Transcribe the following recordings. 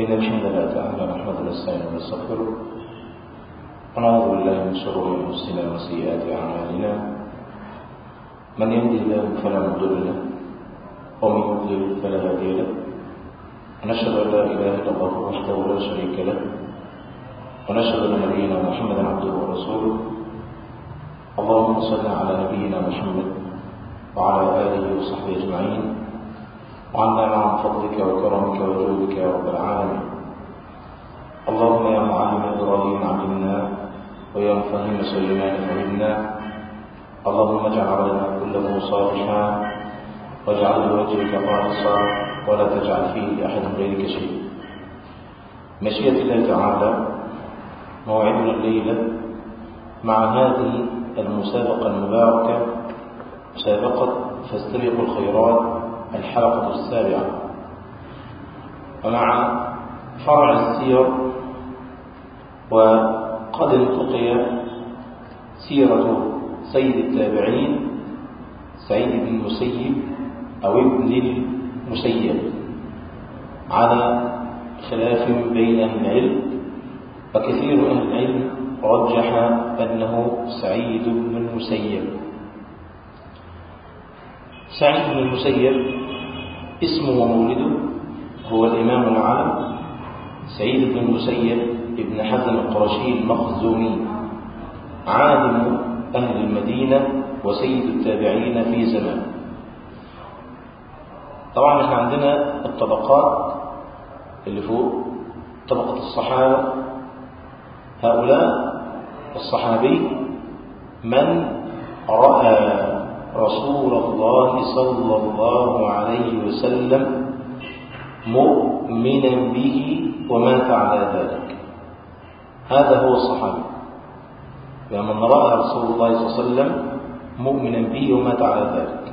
إن الحمد لله تعالى نحمده ونستعينه ونستغفره ونعوذ بالله من شرور أنفسنا وسيئات أعمالنا من يهده الله فلا مضل له ومن يضلل فلا هادي له ونشهد أن لا إله إلا الله وحده لا شريك له ونشهد أن نبينا محمدا عبده ورسوله اللهم صل على نبينا محمد وعلى آله وصحبه أجمعين وعنا معهم فضلك وكرمك وجودك يا رب العالمين. اللهم يا معلم إبراهيم علمنا ويا مفهم سليمان فهمنا. اللهم اجعل عملنا كله صالحا واجعل لوجهك خالصا ولا تجعل فيه لأحد غيرك شيء. مشيئة الله تعالى موعدنا الليلة مع هذه المسابقة المباركة، مسابقة فاستبقوا الخيرات الحلقة السابعة، ومع فرع السير. وقد التقي سيرة سيد التابعين سعيد بن المسيب أو ابن المسيب على خلاف بين أهل العلم، وكثير أهل العلم رجح أنه سعيد بن المسيب. سعيد بن المسيب اسمه ومولده هو الإمام العالم سعيد بن المسيب ابن حزم القرشي المخزومي، عالم أهل المدينة وسيد التابعين في زمان. طبعا احنا عندنا الطبقات اللي فوق، طبقة الصحابة. هؤلاء الصحابي من رأى رسول الله صلى الله عليه وسلم مؤمنا به ومات على ذلك، هذا هو الصحابي. من رأى رسول الله صلى الله عليه وسلم مؤمنا به ومات على ذلك.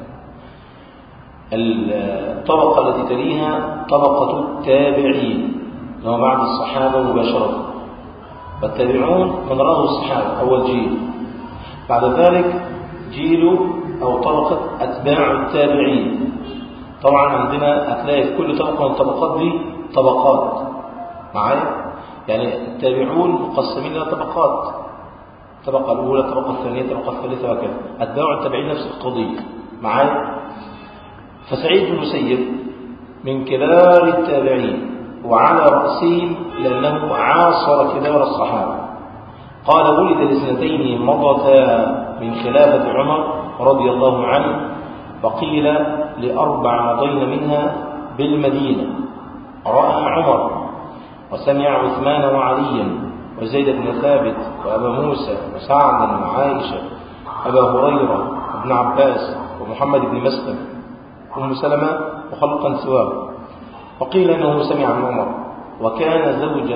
الطبقة التي تليها طبقة التابعين، وهو بعد الصحابة مباشرة، والتابعون من رأوا الصحابة أول جيل. بعد ذلك جيل أو طبقة أتباع التابعين. طبعا عندنا هتلاقي في كل طبقة من الطبقات دي طبقات معايا، يعني التابعون مقسمين إلى طبقات، الطبقة الأولى، الطبقة الثانية، الطبقة الثالثة، وكذا. أتباع التابعين نفس القضية معايا. فسعيد بن المسيب من كبار التابعين وعلى رأسهم لأنه عاصر كبار الصحابة. قال ولد لسنتين مضتا من خلافة عمر رضي الله عنه، وقيل ل4 مضين منها بالمدينة. رأى عمر وسمع عثمان وعليا وزيد بن ثابت وأبا موسى وسعدا وعائشة أبا هريرة وابن عباس ومحمد بن مسلم أم سلمة وخلقا سواه. وقيل أنه سمع عن عمر وكان زوج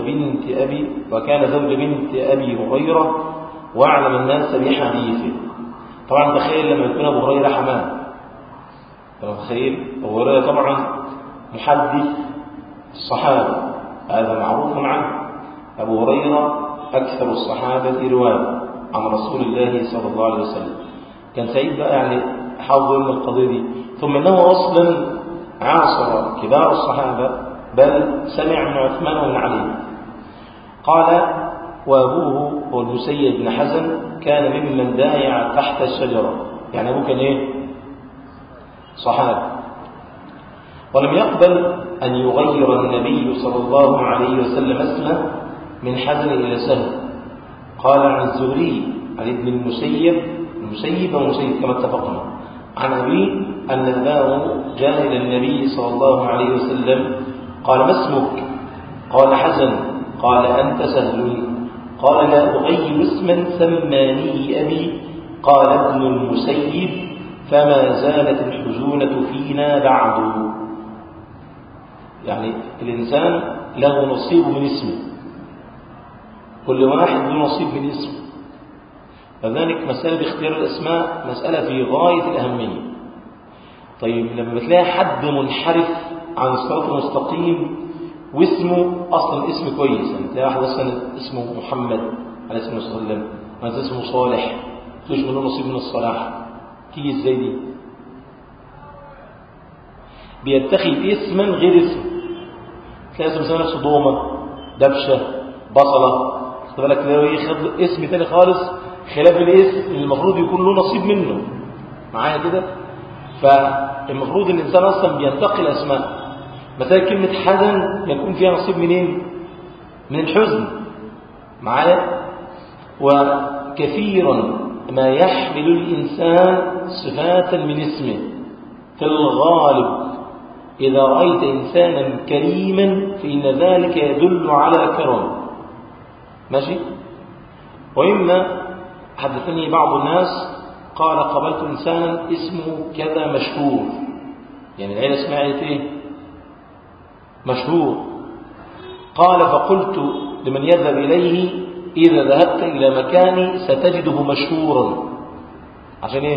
بنت أبي هريرة وأعلم الناس بحديثه. طبعا تخيل لما يكون أبو هريرة حماه، تخيل أبو هريرة طبعا محدث الصحابة، هذا معروف عنه. أبو هريرة أكثر الصحابة رواية عن رسول الله صلى الله عليه وسلم. كان سعيد بقى يعني حافظ من القضية دي، ثم أنه أصلا عاصر كبار الصحابة، بل سمع من عثمان ومن علي. قال وأبوه هو المسيب بن حزم كان ممن دايع تحت الشجرة، يعني أبوه كان إيه؟ صحابي، ولم يقبل أن يغير النبي صلى الله عليه وسلم اسمه من حزم إلى سهل. قال عن الزهري عن ابن المسيب ومسيب كما اتفقنا عن أبيه أن أباه جاء إلى النبي صلى الله عليه وسلم قال ما اسمك؟ قال حزن. قال أنت سهل. قال لا أغير اسما سماني أبي. قال ابن المسيب فما زالت الحزونة فينا بعد. يعني الإنسان له نصيب من اسمه، كل واحد له نصيب من اسمه. فذلك مسألة اختيار الأسماء مسألة في غاية الأهمية. طيب لما بتلاقي حد منحرف عن الصراط المستقيم واسمه أصلا اسم كويس، يعني تلاقي واحد أصلا اسمه محمد عليه الصلاة والسلام، واحد اسمه صالح، تلوش منه نصيب من الصلاح، تيجي ازاي دي؟ بيتخذ اسما غير اسم. تلاقي اسم مسمى نفسه دومة، دبشة، بصلة، خد بالك تلاقي ياخد اسم تاني خالص خلاف الاسم اللي المفروض يكون له نصيب منه معايا كده. فالمفروض الإنسان أصلا بينتقي الأسماء. مثلا كلمة حزن يكون فيها نصيب منين؟ من الحزن معايا. وكثيرا ما يحمل الإنسان صفات من اسمه. في الغالب إذا رأيت إنسانا كريما فإن ذلك يدل على كرم، ماشي. وإما حدثني بعض الناس قال قابلت إنسانا اسمه كذا مشهور، يعني العيلة اسمها عيلة إيه؟ مشهور. قال فقلت لمن يذهب إليه إذا ذهبت إلى مكان ستجده مشهورا. عشان إيه؟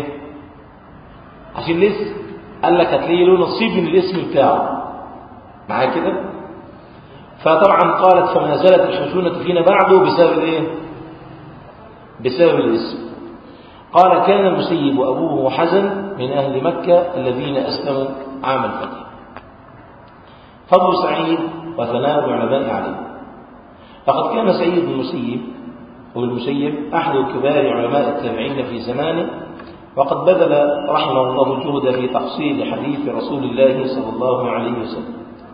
عشان الاسم. قال لك هتلاقي له نصيب من الاسم بتاعه معايا كده. فطبعا قالت فما زالت الخشونة فينا بعده بسبب الايه؟ بسبب الاسم. قال كان المسيب وأبوه حزن من أهل مكة الذين أسلموا عام الفتح. فضل سعيد وثناء العلماء عليه. فقد كان سعيد بن المسيب أحد كبار علماء التابعين في زمانه، وقد بذل رحمه الله الجهد في تحصيل حديث رسول الله صلى الله عليه وسلم.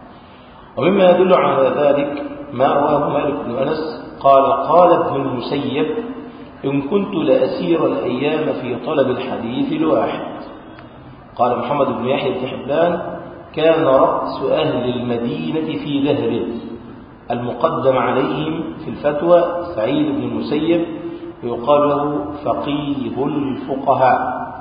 ومما يدل على ذلك ما رواه مالك بن أنس قال قال ابن المسيب إن كنت لأسير الأيام في طلب الحديث لواحد. قال محمد بن يحيى بن حبان كان رأس أهل المدينة في دهره، المقدم عليهم في الفتوى سعيد بن المسيب، ويقال له فقيه الفقهاء.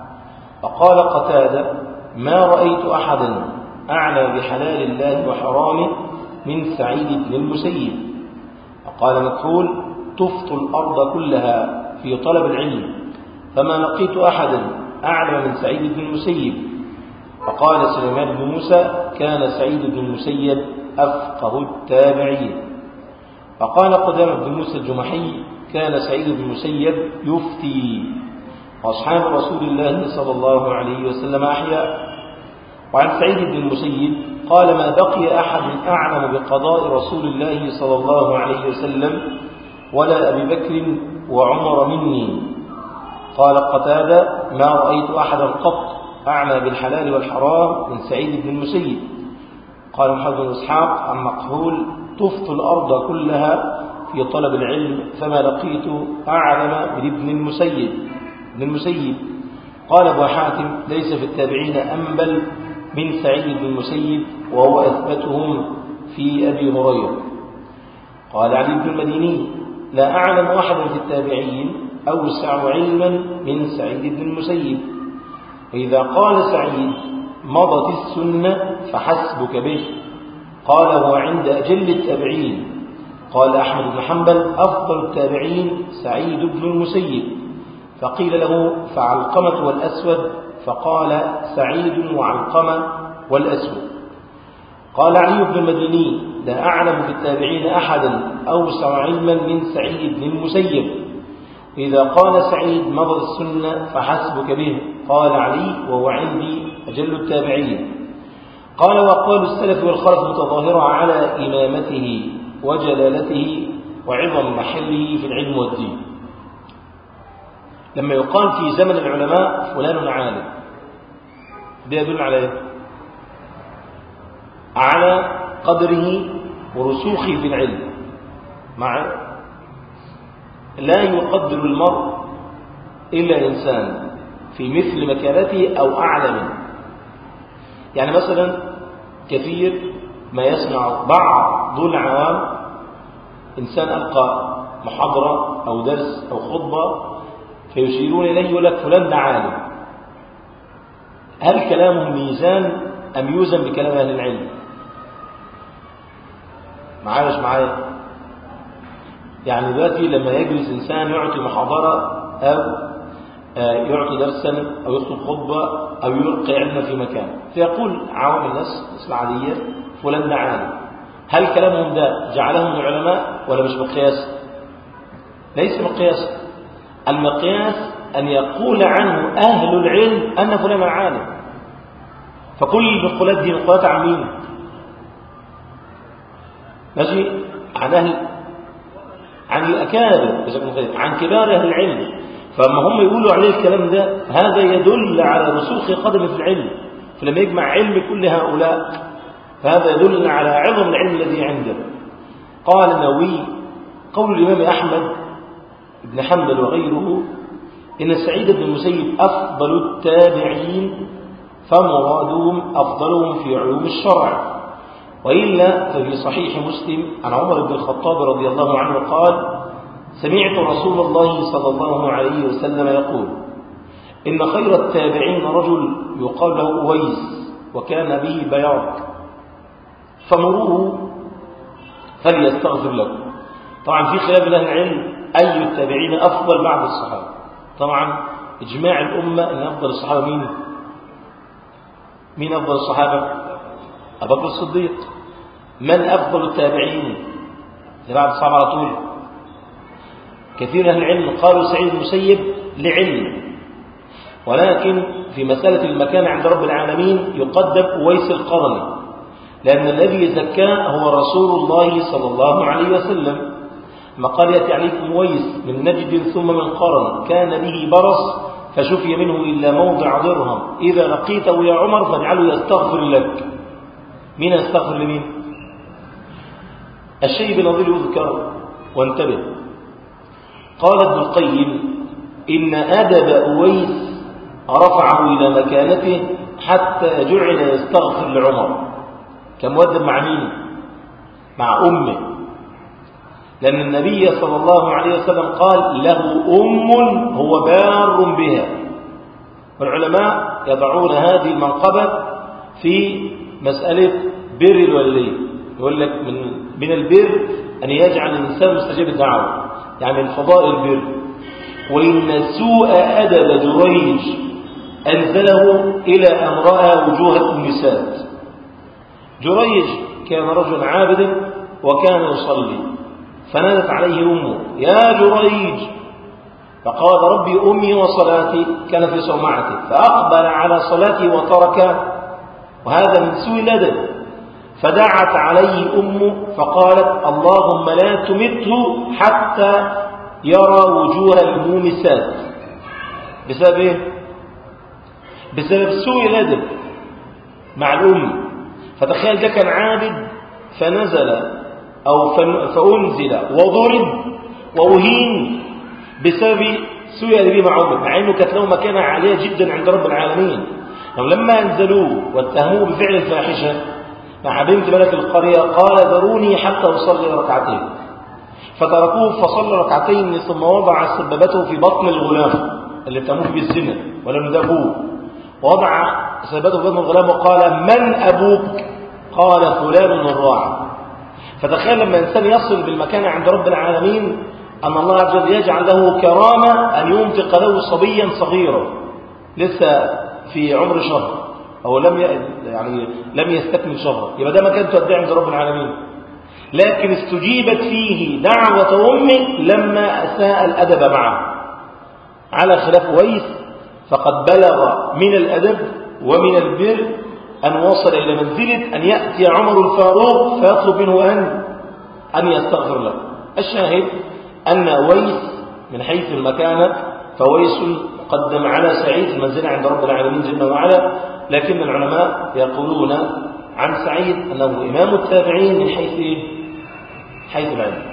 وقال قتادة ما رأيت أحدا أعلى بحلال الله وحرامه من سعيد بن المسيب. وقال مكحول طفت الأرض كلها في طلب العلم فما لقيت أحدا أعلم من سعيد بن المسيب. وقال سليمان بن موسى كان سعيد بن المسيب أفقه التابعين. وقال قدامة بن موسى الجمحي كان سعيد بن المسيب يفتي وأصحاب رسول الله صلى الله عليه وسلم أحياء. وعن سعيد بن المسيب قال ما بقي أحد أعلم بقضاء رسول الله صلى الله عليه وسلم ولا أبي بكر وعمر مني. قال قتادة ما رأيت أحدا قط أعلى بالحلال والحرام من سعيد بن المسيب. قال محمد بن إسحاق عن مكحول طفت الأرض كلها في طلب العلم فما لقيت أعلم من ابن المسيب. قال أبو حاتم ليس في التابعين أنبل من سعيد بن المسيب وهو أثبتهم في أبي هريرة. قال علي بن المديني لا أعلم أحدا في التابعين أوسع علما من سعيد بن المسيب. وإذا قال سعيد مضت السنة فحسبك به قال هو عند أجل التابعين. قال أحمد بن حنبل أفضل التابعين سعيد بن المسيب. فقيل له فعلقمة والأسود فقال سعيد وعلقمة والأسود. قال علي بن المديني لا أعلم في التابعين أحدا أوسع علما من سعيد بن المسيب. إذا قال سعيد مضت السنة فحسبك به قال علي وهو عندي أجل التابعين. قال وأقوال السلف والخلف متظاهرة على إمامته وجلالته وعظم محله في العلم والدين. لما يقال في زمن العلماء فلان عالم ده يدل على ايه؟ على قدره ورسوخه في العلم. مع لا يقدر المرء إلا إنسان في مثل مكانته أو أعلى منه. يعني مثلا كثير ما يسمع بعض العوام إنسان ألقى محاضرة أو درس أو خطبة فيشيرون إليه يقول لك فلان ده عالم. هل كلامه ميزان أم يوزن بكلام أهل العلم؟ معايا مش معايا؟ يعني دلوقتي لما يجلس إنسان يعطي محاضرة أو يعطي درسا أو يخطب خطبة أو يلقي علما في مكان فيقول عوام الناس العادية فلان ده عالم. هل كلامهم ده جعلهم العلماء ولا مش مقياس؟ ليس مقياس. المقياس أن يقول عنه أهل العلم أن فلان عالم. فكل المقولات دي مقولات عن مين؟ ماشي، عن الأكابر، عن كبار أهل العلم. فلما هم يقولوا عليه الكلام ده، هذا يدل على رسوخ قدم في العلم. فلما يجمع علم كل هؤلاء فهذا يدل على عظم العلم الذي عنده. قال النووي: قول الإمام أحمد بن حنبل وغيره إن سعيد بن المسيب أفضل التابعين، فمرادهم أفضلهم في علوم الشرع. وإلا ففي صحيح مسلم عن عمر بن الخطاب رضي الله عنه قال: سمعت رسول الله صلى الله عليه وسلم يقول: إن خير التابعين رجل يقال له أويس وكان به بياض، فمروه فليستغفر لكم. طبعا في خلاف بين العلم أي التابعين أفضل بعد الصحابة. طبعا إجماع الأمة أن أفضل الصحابة مين أفضل الصحابة؟ أبو بكر الصديق. من أفضل التابعين بعد الصحابة على طول؟ كثير من أهل العلم قالوا سعيد المسيب لعلم، ولكن في مسألة المكان عند رب العالمين يقدم أويس القرني، لأن الذي زكاه هو رسول الله صلى الله عليه وسلم. ما قال: يأتي عليكم أويس من نجد ثم من قرن كان به برص فشفي منه إلا موضع درهم، إذا لقيته يا عمر فاجعله يستغفر لك. مين يستغفر لمين؟ الشيء بنظير يذكر. وانتبه، قال ابن القيم: إن أدب أويس رفعه إلى مكانته حتى جعل يستغفر لعمر. كان مؤدب مع مين؟ مع أمه، لأن النبي صلى الله عليه وسلم قال: له أم هو بار بها. والعلماء يضعون هذه المنقبة في مسألة بر الوالدين. يقول لك من البر أن يجعل الإنسان مستجاب الدعوة، يعني من فضائل البر. وإن سوء أدب جريج أنزله إلى أن رأى وجوه النساء. جريج كان رجل عابد وكان يصلي، فنادت عليه أمه: يا جريج، فقال: ربي أمي وصلاتي، كان في صومعته، فأقبل على صلاته وترك، وهذا من سوء الأدب. فدعت عليه أمه فقالت: اللهم لا تمته حتى يرى وجوه المومسات. بسبب إيه؟ بسبب سوء الأدب مع الأم. فتخيل ده كان عابد فنزل أو فأنزل وضرب وأهين بسبب سوء أدبه مع أمه، مع أنه كانت له مكانة عالية جدا عند رب العالمين. لما أنزلوه واتهموه بفعل الفاحشة مع بنت ملك القرية قال: ذروني حتى أصلي ركعتين، فتركوه فصلى ركعتين ثم وضع سببته في بطن الغلام اللي اتهموه بالزنا ولم ذبوه، ووضع سببته في بطن الغلام وقال: من أبوك؟ قال: فلان الراعي. فتخيل لما إنسان يصل بالمكان عند رب العالمين أن الله عز وجل يجعل له كرامة أن ينطق له صبيا صغيرا لسه في عمر شهر أو لم يستكمل شهر، يبقى ده مكان تودع عند رب العالمين. لكن استجيبت فيه دعوة أمه لما أساء الأدب معه، على خلاف أويس فقد بلغ من الأدب ومن البر أن وصل إلى منزلة أن يأتي عمر الفاروق فيطلب منه أن يستغفر له. الشاهد أن أويس من حيث المكانة فأويس مقدم على سعيد المنزلة عند رب العالمين جل وعلا، لكن العلماء يقولون عن سعيد أنه إمام التابعين من حيث العلم.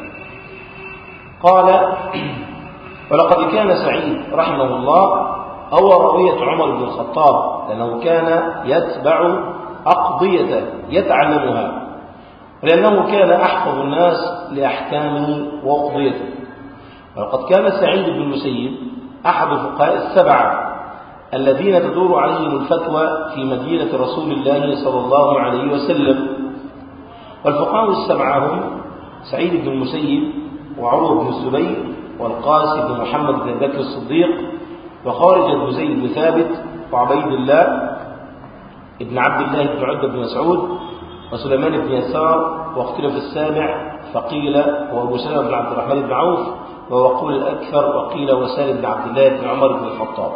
قال: ولقد كان سعيد رحمه الله هو راوية عمر بن الخطاب، لأنه كان يتبع أقضيته يتعلمها، ولأنه كان أحفظ الناس لأحكامه وأقضيته. ولقد كان سعيد بن المسيب أحد الفقهاء السبعة الذين تدور عليهم الفتوى في مدينة رسول الله صلى الله عليه وسلم. والفقهاء السبعة هم سعيد بن المسيب وعروة بن الزبير والقاسم بن محمد بن بكر الصديق وخارج بن زيد بن ثابت وعبيد الله ابن عبد الله بن عتبة بن مسعود وسليمان بن يسار. واختلف السابع فقيل هو أبو سلمة بن عبد الرحمن بن عوف، وقول الأكثر وقيل وسالم بن عبد الله بن عمر بن الخطاب.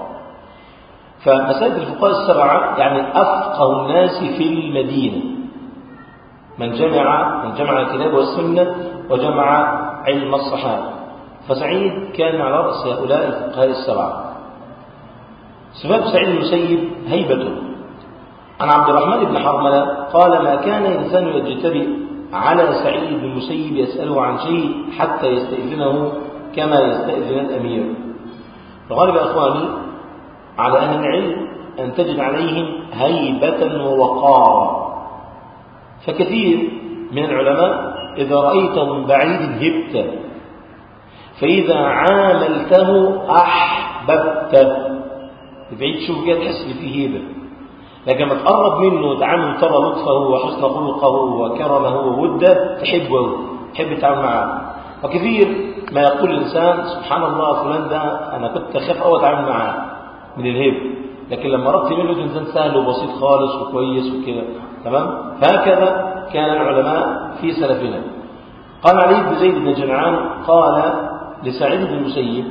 فمسائل الفقهاء السبعة يعني أفقه الناس في المدينة، من جمع الكتاب والسنة وجمع علم الصحابة. فسعيد كان على رأس هؤلاء الفقهاء السبعة. صفات سعيد بن المسيب هيبته. عن عبد الرحمن بن حرملة قال: ما كان إنسان يجترئ على سعيد بن المسيب يسأله عن شيء حتى يستئذنه كما يستأذن الأمير. فغالب أخواني على أهل العلم أن تجد عليهم هيبة ووقارا. فكثير من العلماء إذا رأيته من بعيد هبته، فإذا عاملته أحببته. بعيد شوف كده تحس إن فيه هيبة، لكن لما تقرب منه وتعامل ترى لطفه وحسن خلقه وكرمه ووده تحبه، تحب التعامل معه. وكثير ما يقول الإنسان: سبحان الله فلان ده أنا كنت أخاف أوي أتعامل معه من الهيبة، لكن لما ربط منه إنسان سهل وبسيط خالص وكويس وكده. تمام؟ فهكذا كان العلماء في سلفنا. قال علي بن زيد بن جمعان قال لسعيد بن المسيب: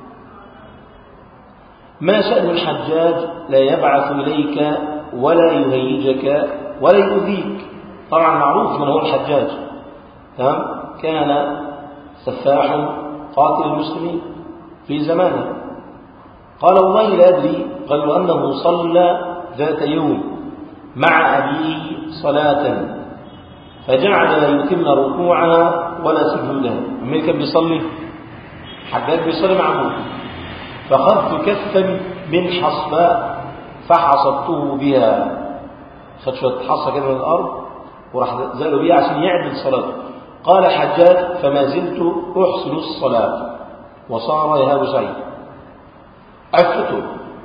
ما شأن الحجاج لا يبعث إليك ولا يهيجك ولا يؤذيك؟ طبعا معروف من هو الحجاج. تمام؟ كان سفاح قاتل المسلمين في زمانه. قال: والله لا أدري غير أنه صلى ذات يوم مع أبيه صلاة فجعل يتم ركوعها ولا سجودها. من كان بيصلي؟ حجاج بيصلي مع أبوه. فأخذت كفا من حصباء فحصبته بها. خد شوية حصى كده من الأرض وراح زالوا بيها عشان يعدل صلاته. قال الحجاج: فما زلت أحسن الصلاة. وصار يهاب سعيد عفته.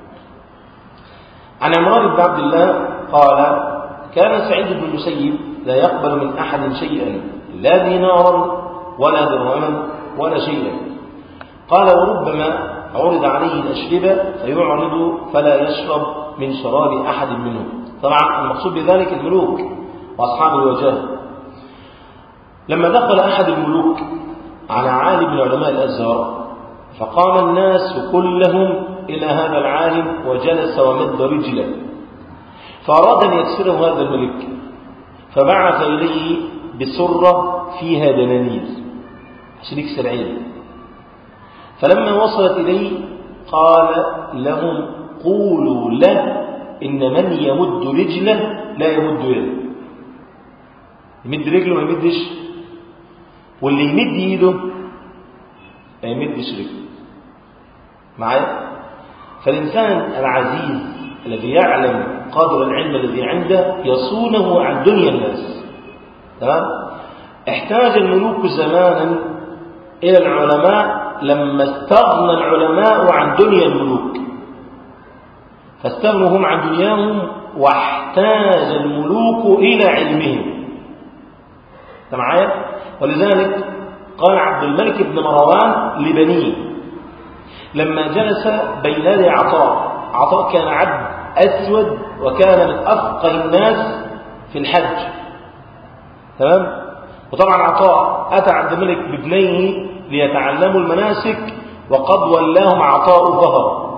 عن عمران بن عبد الله قال: كان سعيد بن المسيب لا يقبل من أحد شيئا، لا دينارا ولا درهما ولا شيئا. قال: وربما عرض عليه الأشربة فيعرض فلا يشرب من شراب أحد منهم. طبعا المقصود بذلك الملوك وأصحاب الوجاه. لما دخل أحد الملوك على عالم من علماء الأزهر فقام الناس كلهم إلى هذا العالم وجلس ومد رجله، فأراد أن يكسره هذا الملك، فبعث إليه بسرة فيها دنانير عشان يكسر عينه. فلما وصلت إليه قال لهم: قولوا له إن من يمد رجله لا يمد يده. يمد رجله ما يمدش، واللي يمد يده ما يمدش رجله. معايا؟ فالإنسان العزيز الذي يعلم قدر العلم الذي عنده يصونه عن دنيا الناس. تمام؟ احتاج الملوك زمانا إلى العلماء لما استغنى العلماء عن دنيا الملوك، فاستغنوا هم عن دنياهم واحتاج الملوك إلى علمهم. معايا؟ ولذلك قال عبد الملك بن مروان لبنيه لما جلس بين يدي عطاء كان عبد أسود وكان من أفقه الناس في الحج. تمام؟ وطبعا عطاء أتى عبد الملك بابنيه ليتعلموا المناسك وقد ولاهم عطاء ظهر.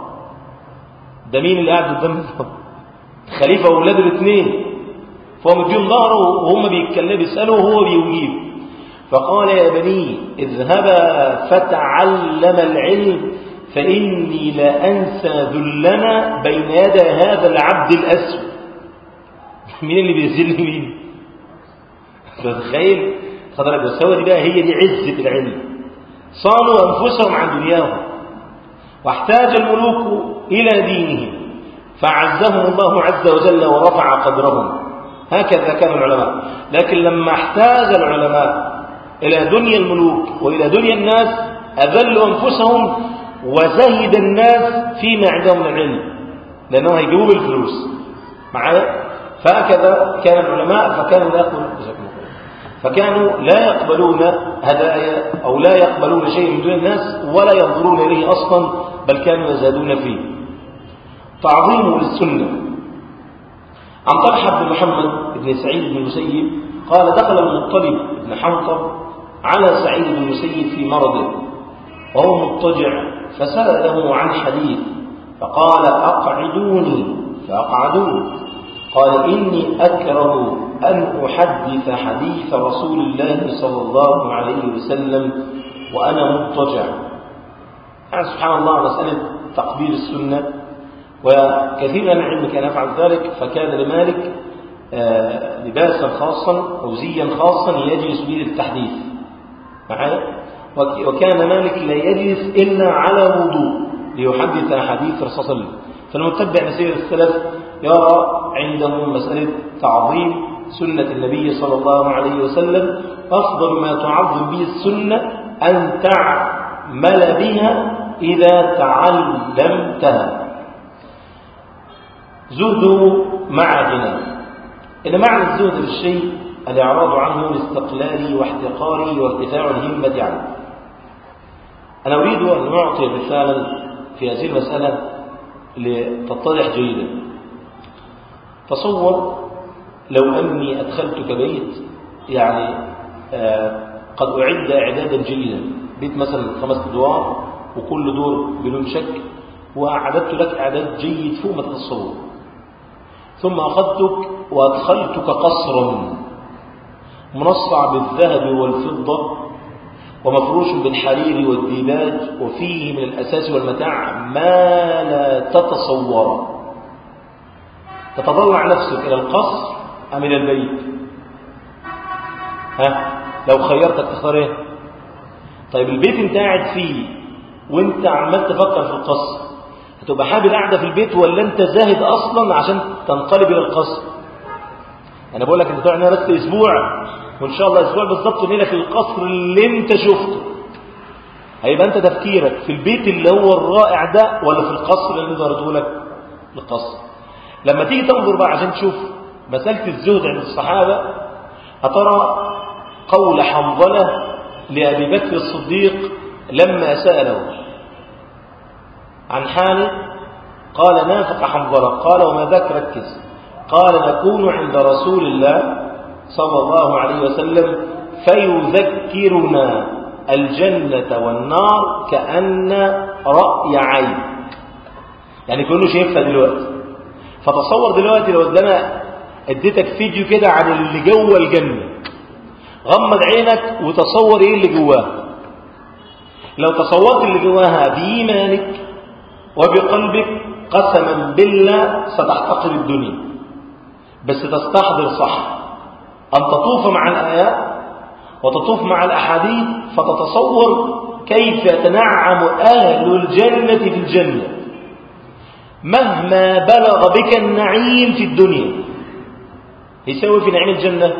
ده مين اللي قاعد قدام خليفة وولاده الاثنين، فهو مديهم ظهره وهم بيتكلموا بيسألوا وهو بيجيب. فقال: يا بني اذهبا فتعلم العلم فإني لا أنسى ذلنا بين يدي هذا العبد الأسود. مين اللي بيذل مين؟ تتخيل خضرك والسوى دي بقى هي دي عزة العلم. صانوا أنفسهم عن دنياهم، واحتاج الملوك إلى دينهم فعزهم الله عز وجل ورفع قدرهم. هكذا كان العلماء. لكن لما احتاج العلماء إلى دنيا الملوك وإلى دنيا الناس أذلوا أنفسهم وزهد الناس فيما عندهم من العلم، لأنه هيجيبوا بالفلوس. معايا؟ فهكذا كان العلماء فكانوا لا يقبلون هدايا أو لا يقبلون شيء من دون الناس ولا ينظرون إليه أصلا، بل كانوا يزادون فيه. تعظيمه للسنة. عن طلحة بن محمد بن سعيد بن المسيب قال: دخل المطلب بن حنطب على سعيد بن المسيب في مرضه وهو مضطجع فسأله عن حديث فقال: أقعدوني فأقعدوه. قال: إني أكره أن أحدث حديث رسول الله صلى الله عليه وسلم وأنا مضطجع. يعني سبحان الله، مسألة تقدير السنة، وكثير من العلم كان يفعل ذلك، فكان لمالك لباسا خاصا أو زيا خاصا يجلس به للتحديث معايا، وكان مالك لا يجلس إلا على وضوء ليحدث حديث الرسول صلى الله عليه وسلم. فالمتبع لسير السلف يرى عندهم مسألة تعظيم سنة النبي صلى الله عليه وسلم أفضل ما تعظم به السنة أن تعمل بها إذا تعلمتها. زهد مع غنى. إن معنى الزهد في الشيء الإعراض عنه لاستقلاله واحتقاره وارتفاع الهمة عنه. أنا أريد أن أعطي مثالا في هذه المسألة لتتضح جيدا. تصور لو أني أدخلتك بيت يعني قد أعد إعدادا جيدا، بيت مثلا 5 أدوار وكل دور بدون شك، وأعددت لك إعداد جيد فوق ما تتصور، ثم أخذتك وأدخلتك قصرا منصع بالذهب والفضة ومفروش بالحرير والديباج وفيه من الأساس والمتاع ما لا تتصور، تتطلع نفسك إلى القصر أم إلى البيت؟ لو خيرتك تختار إيه؟ طيب البيت أنت قاعد فيه وأنت عمال تفكر في القصر، هتبقى حابب قاعدة في البيت ولا أنت زاهد أصلا عشان تنقلب إلى القصر؟ أنا بقول لك أنت تقعد هنا بس أسبوع، وإن شاء الله أسبوع بالضبط نيلك القصر اللي أنت شفته. هيبقى أنت تفكيرك في البيت اللي هو الرائع ده ولا في القصر اللي أنت وريته لك؟ القصر. لما تيجي تنظر بقى عشان تشوف مسألة الزهد عند الصحابة، أترى قول حنظلة لأبي بكر الصديق لما سأله عن حاله قال نافق حنظلة، قال وما ذاك؟ ركز. قال نكون عند رسول الله صلى الله عليه وسلم فيذكرنا الجنة والنار كأن رأي عين، يعني كله شايفها دلوقتي. فتصور دلوقتي لو ادانا اديتك فيديو كده عن اللي جوه الجنة، غمض عينك وتصور ايه اللي جواها. لو تصورت اللي جواها بإيمانك وبقلبك قسما بالله ستحتقر الدنيا، بس تستحضر صح أن تطوف مع الآيات وتطوف مع الأحاديث فتتصور كيف يتنعم أهل الجنة في الجنة مهما بلغ بك النعيم في الدنيا. يسوي في نعيم الجنة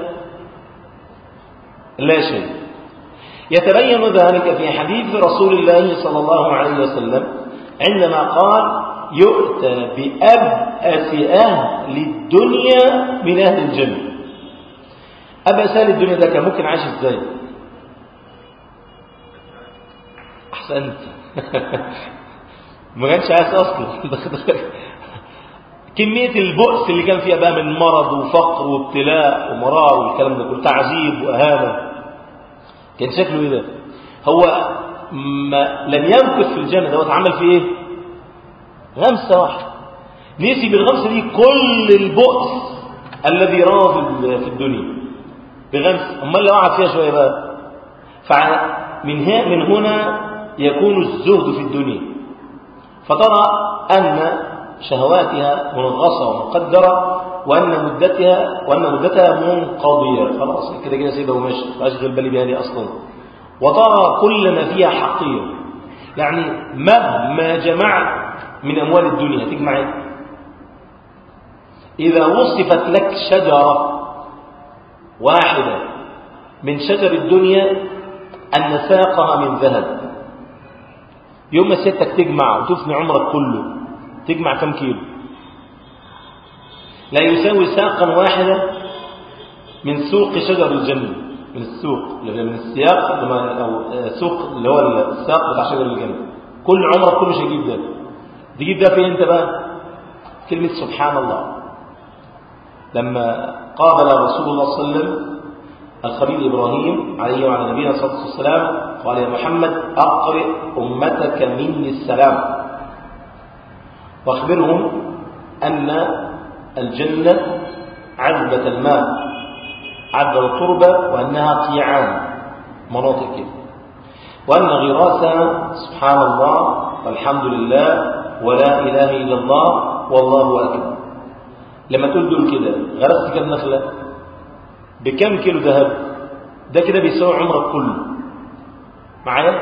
لا شيء. يتبين ذلك في حديث رسول الله صلى الله عليه وسلم عندما قال يؤتى بأبأس أهل الدنيا من أهل الجنة. أبأس أهل الدنيا ده كان ممكن عايش ازاي؟ أحسنت. ما كانش عايش أصلا. كمية البؤس اللي كان فيها بقى من مرض وفقر وابتلاء ومرار والكلام ده كله، تعذيب وأهانة، كان شكله ايه ده؟ هو ما لم يمكث في الجنة ده، اتعمل فيه ايه؟ غمسة واحدة، نسي بالغمسة دي كل البؤس الذي راه في الدنيا بغمسة. امال لو قعد فيها شوية بقى، من هنا يكون الزهد في الدنيا، فترى أن شهواتها منغصة ومقدرة وأن مدتها منقضية، خلاص كده كده سيبها وماشي، أشغل بالي بها دي أصلا. وترى كل ما فيها حقير، يعني مهما جمعت من أموال الدنيا تجمع ايه؟ إذا وصفت لك شجرة واحدة من شجر الدنيا أن ساقها من ذهب، يوم ما سيادتك تجمع وتفني عمرك كله تجمع كم كيلو؟ لا يساوي ساقا واحدة من سوق شجر الجنة، من السوق من السياق أو سوق اللي هو الساق بتاع شجر الجنة. كل عمرك كله مش هيجيب ده. تجيب ده فين انت بقى؟ كلمة سبحان الله. لما قابل رسول الله صلى الله عليه وسلم الخليل إبراهيم عليه وعلى نبينا صلى الله عليه وسلم قال يا محمد أقرئ أمتك مني السلام واخبرهم أن الجنة عذبة الماء عدل التربة وأنها قيعان مناطق كده، وأن غراسها سبحان الله والحمد لله ولا إله إلا الله والله أكبر. لما تقول دول كده غرست كم نخلة بكم كيلو ذهب؟ ده كده بيساوي عمرك كله معايا.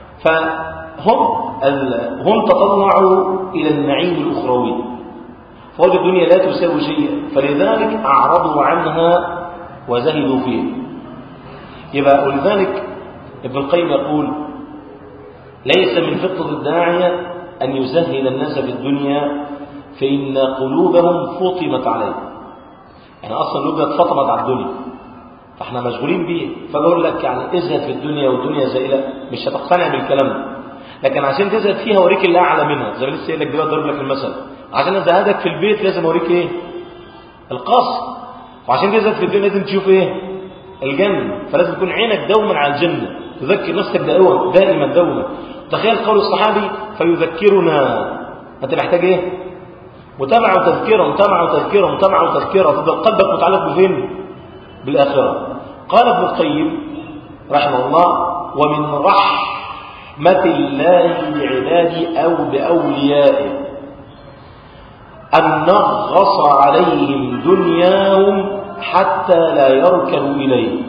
هم تطلعوا إلى النعيم الأخروي، فوجد الدنيا لا تساوي شيئا، فلذلك أعرضوا عنها وزهدوا فيها. يبقى ولذلك ابن القيم يقول ليس من فطرة الداعية أن يزهد الناس في الدنيا فإن قلوبهم فطمت عليه. يعني أصلا قلوبنا اتفطمت على الدنيا، فاحنا مشغولين بيه. فبقول لك يعني ازهد في الدنيا والدنيا زائلة، مش هتقتنع بالكلام ده، لكن عشان تزهد فيها اوريك اللي اعلى منها. زي ما لسه قايل لك دلوقتي ضرب لك المثل، عشان ازهدك في البيت لازم اوريك ايه؟ القصر. وعشان تزهد في الدنيا لازم تشوف ايه؟ الجنة. فلازم تكون عينك دوما على الجنة، تذكر نفسك دائما دوما. تخيل قول الصحابي فيذكرنا، انت محتاج ايه؟ متابعة وتذكرة، متابعة وتذكرة، متابعة وتذكرة، تفضل قلبك متعلق بفين؟ بالآخرة. قال ابن القيم رحمه الله ومن رحمة الله بعباده أو بأوليائه أن نغص عليهم دنياهم حتى لا يركنوا إليه.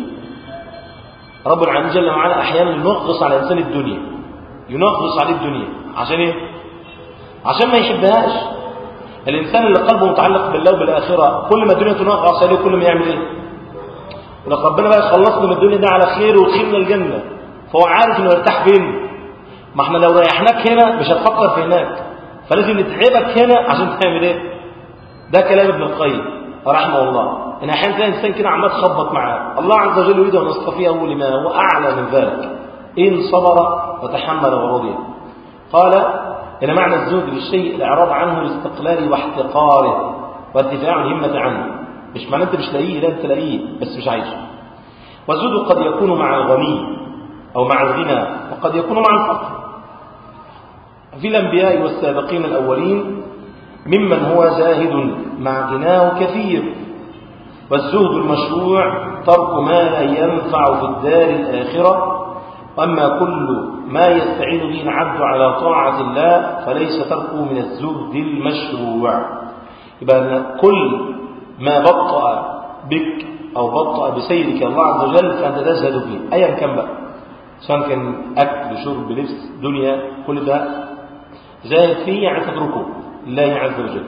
رب العالمين جل وعلا أحيانا ينغص على الإنسان الدنيا، ينغص عليه الدنيا عشان إيه؟ عشان ما يحبهاش. الإنسان اللي قلبه متعلق بالله وبالآخرة كل ما الدنيا تنغص عليه كل ما يعمل إيه؟ ولك ربنا بقى يخلصنا من الدنيا ده على خير ويدخلنا الجنة، فهو عارف إنه يرتاح فين. ما احنا لو ريحناك هنا مش هتفكر في هناك، فلازم نتعبك هنا عشان تعمل إيه؟ ده كلام ابن القيم رحمه الله. إن أحيانا تلاقي إنسان كده عمال تخبط معاه، الله عز وجل يريد أن يصطفيه لما هو أعلى من ذلك إن صبر وتحمل ورضي. قال إن معنى الزهد بالشيء الإعراض عنه لاستقلاله واحتقاره وارتفاع الهمة عنه. مش معنى أنت مش لاقيه، لا أنت لاقيه بس مش عايشه. والزهد قد يكون مع الغني أو مع الغنى، وقد يكون مع الفقر. في الأنبياء والسابقين الأولين ممن هو زاهد مع غناه كثير. والزهد المشروع ترك ما لا ينفع في الدار الآخرة، أما كل ما يستعين به العبد على طاعة الله فليس تركه من الزهد المشروع. يبقى كل ما بطأ بك أو بطأ بسيرك الله عز وجل فأنت تزهد فيه أيا كان بقى، سواء كان أكل شرب لبس دنيا، كل ده زاهد فيه يعني تتركه لله عز وجل.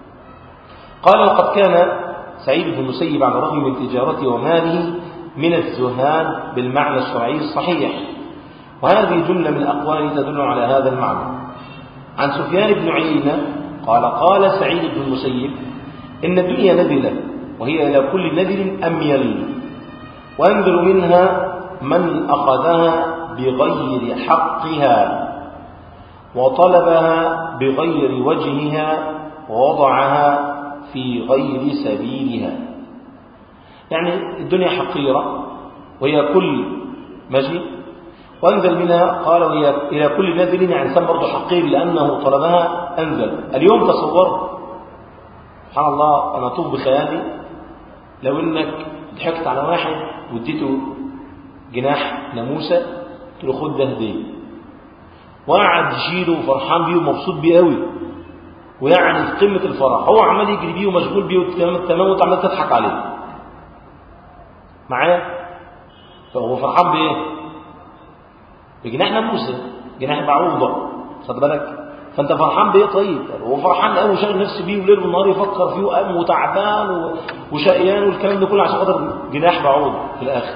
قال وقد كان سعيد بن المسيب على الرغم من تجارته وماله من الزهاد بالمعنى الشرعي الصحيح، وهذه جملة من الأقوال تدل على هذا المعنى. عن سفيان بن عيينة قال قال سعيد بن المسيب إن الدنيا نذلة وهي إلى كل نذل أميل، وأنذل منها من أخذها بغير حقها وطلبها بغير وجهها ووضعها في غير سبيلها. يعني الدنيا حقيرة وهي كل ماشي، وأنزل منها قال وهي إلى كل نازل، يعني إنسان برضه حقير لأنه طلبها أنزل. اليوم تصور سبحان الله، أنا أطوف بخيالي لو إنك ضحكت على واحد واديته جناح ناموسة قلت له خد ده هدية، وقعد يشيله وفرحان بيه ومبسوط بيه قوي، ويعني في قمة الفرح هو عمال يجري بيه ومشغول بيه تمام وانت عمال تضحك عليه معايا. فهو فرحان بايه؟ بجناح ناموسة، جناح بعوضة، خد بالك. فانت فرحان بايه؟ طيب هو فرحان قوي وشاغل نفسه بيه وليل ونهار يفكر فيه وقام وتعبان وشقيان والكلام ده كله عشان خاطر جناح بعوض في الاخر.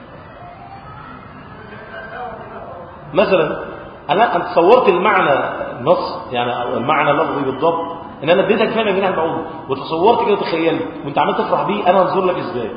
مثلا انا تصورت المعنى النص يعني المعنى اللفظي بالضبط ان انا اديتك فعلا جناح بعوض وتصورت كده تخيلت وانت عمال تفرح بيه، انا انظر لك ازاي؟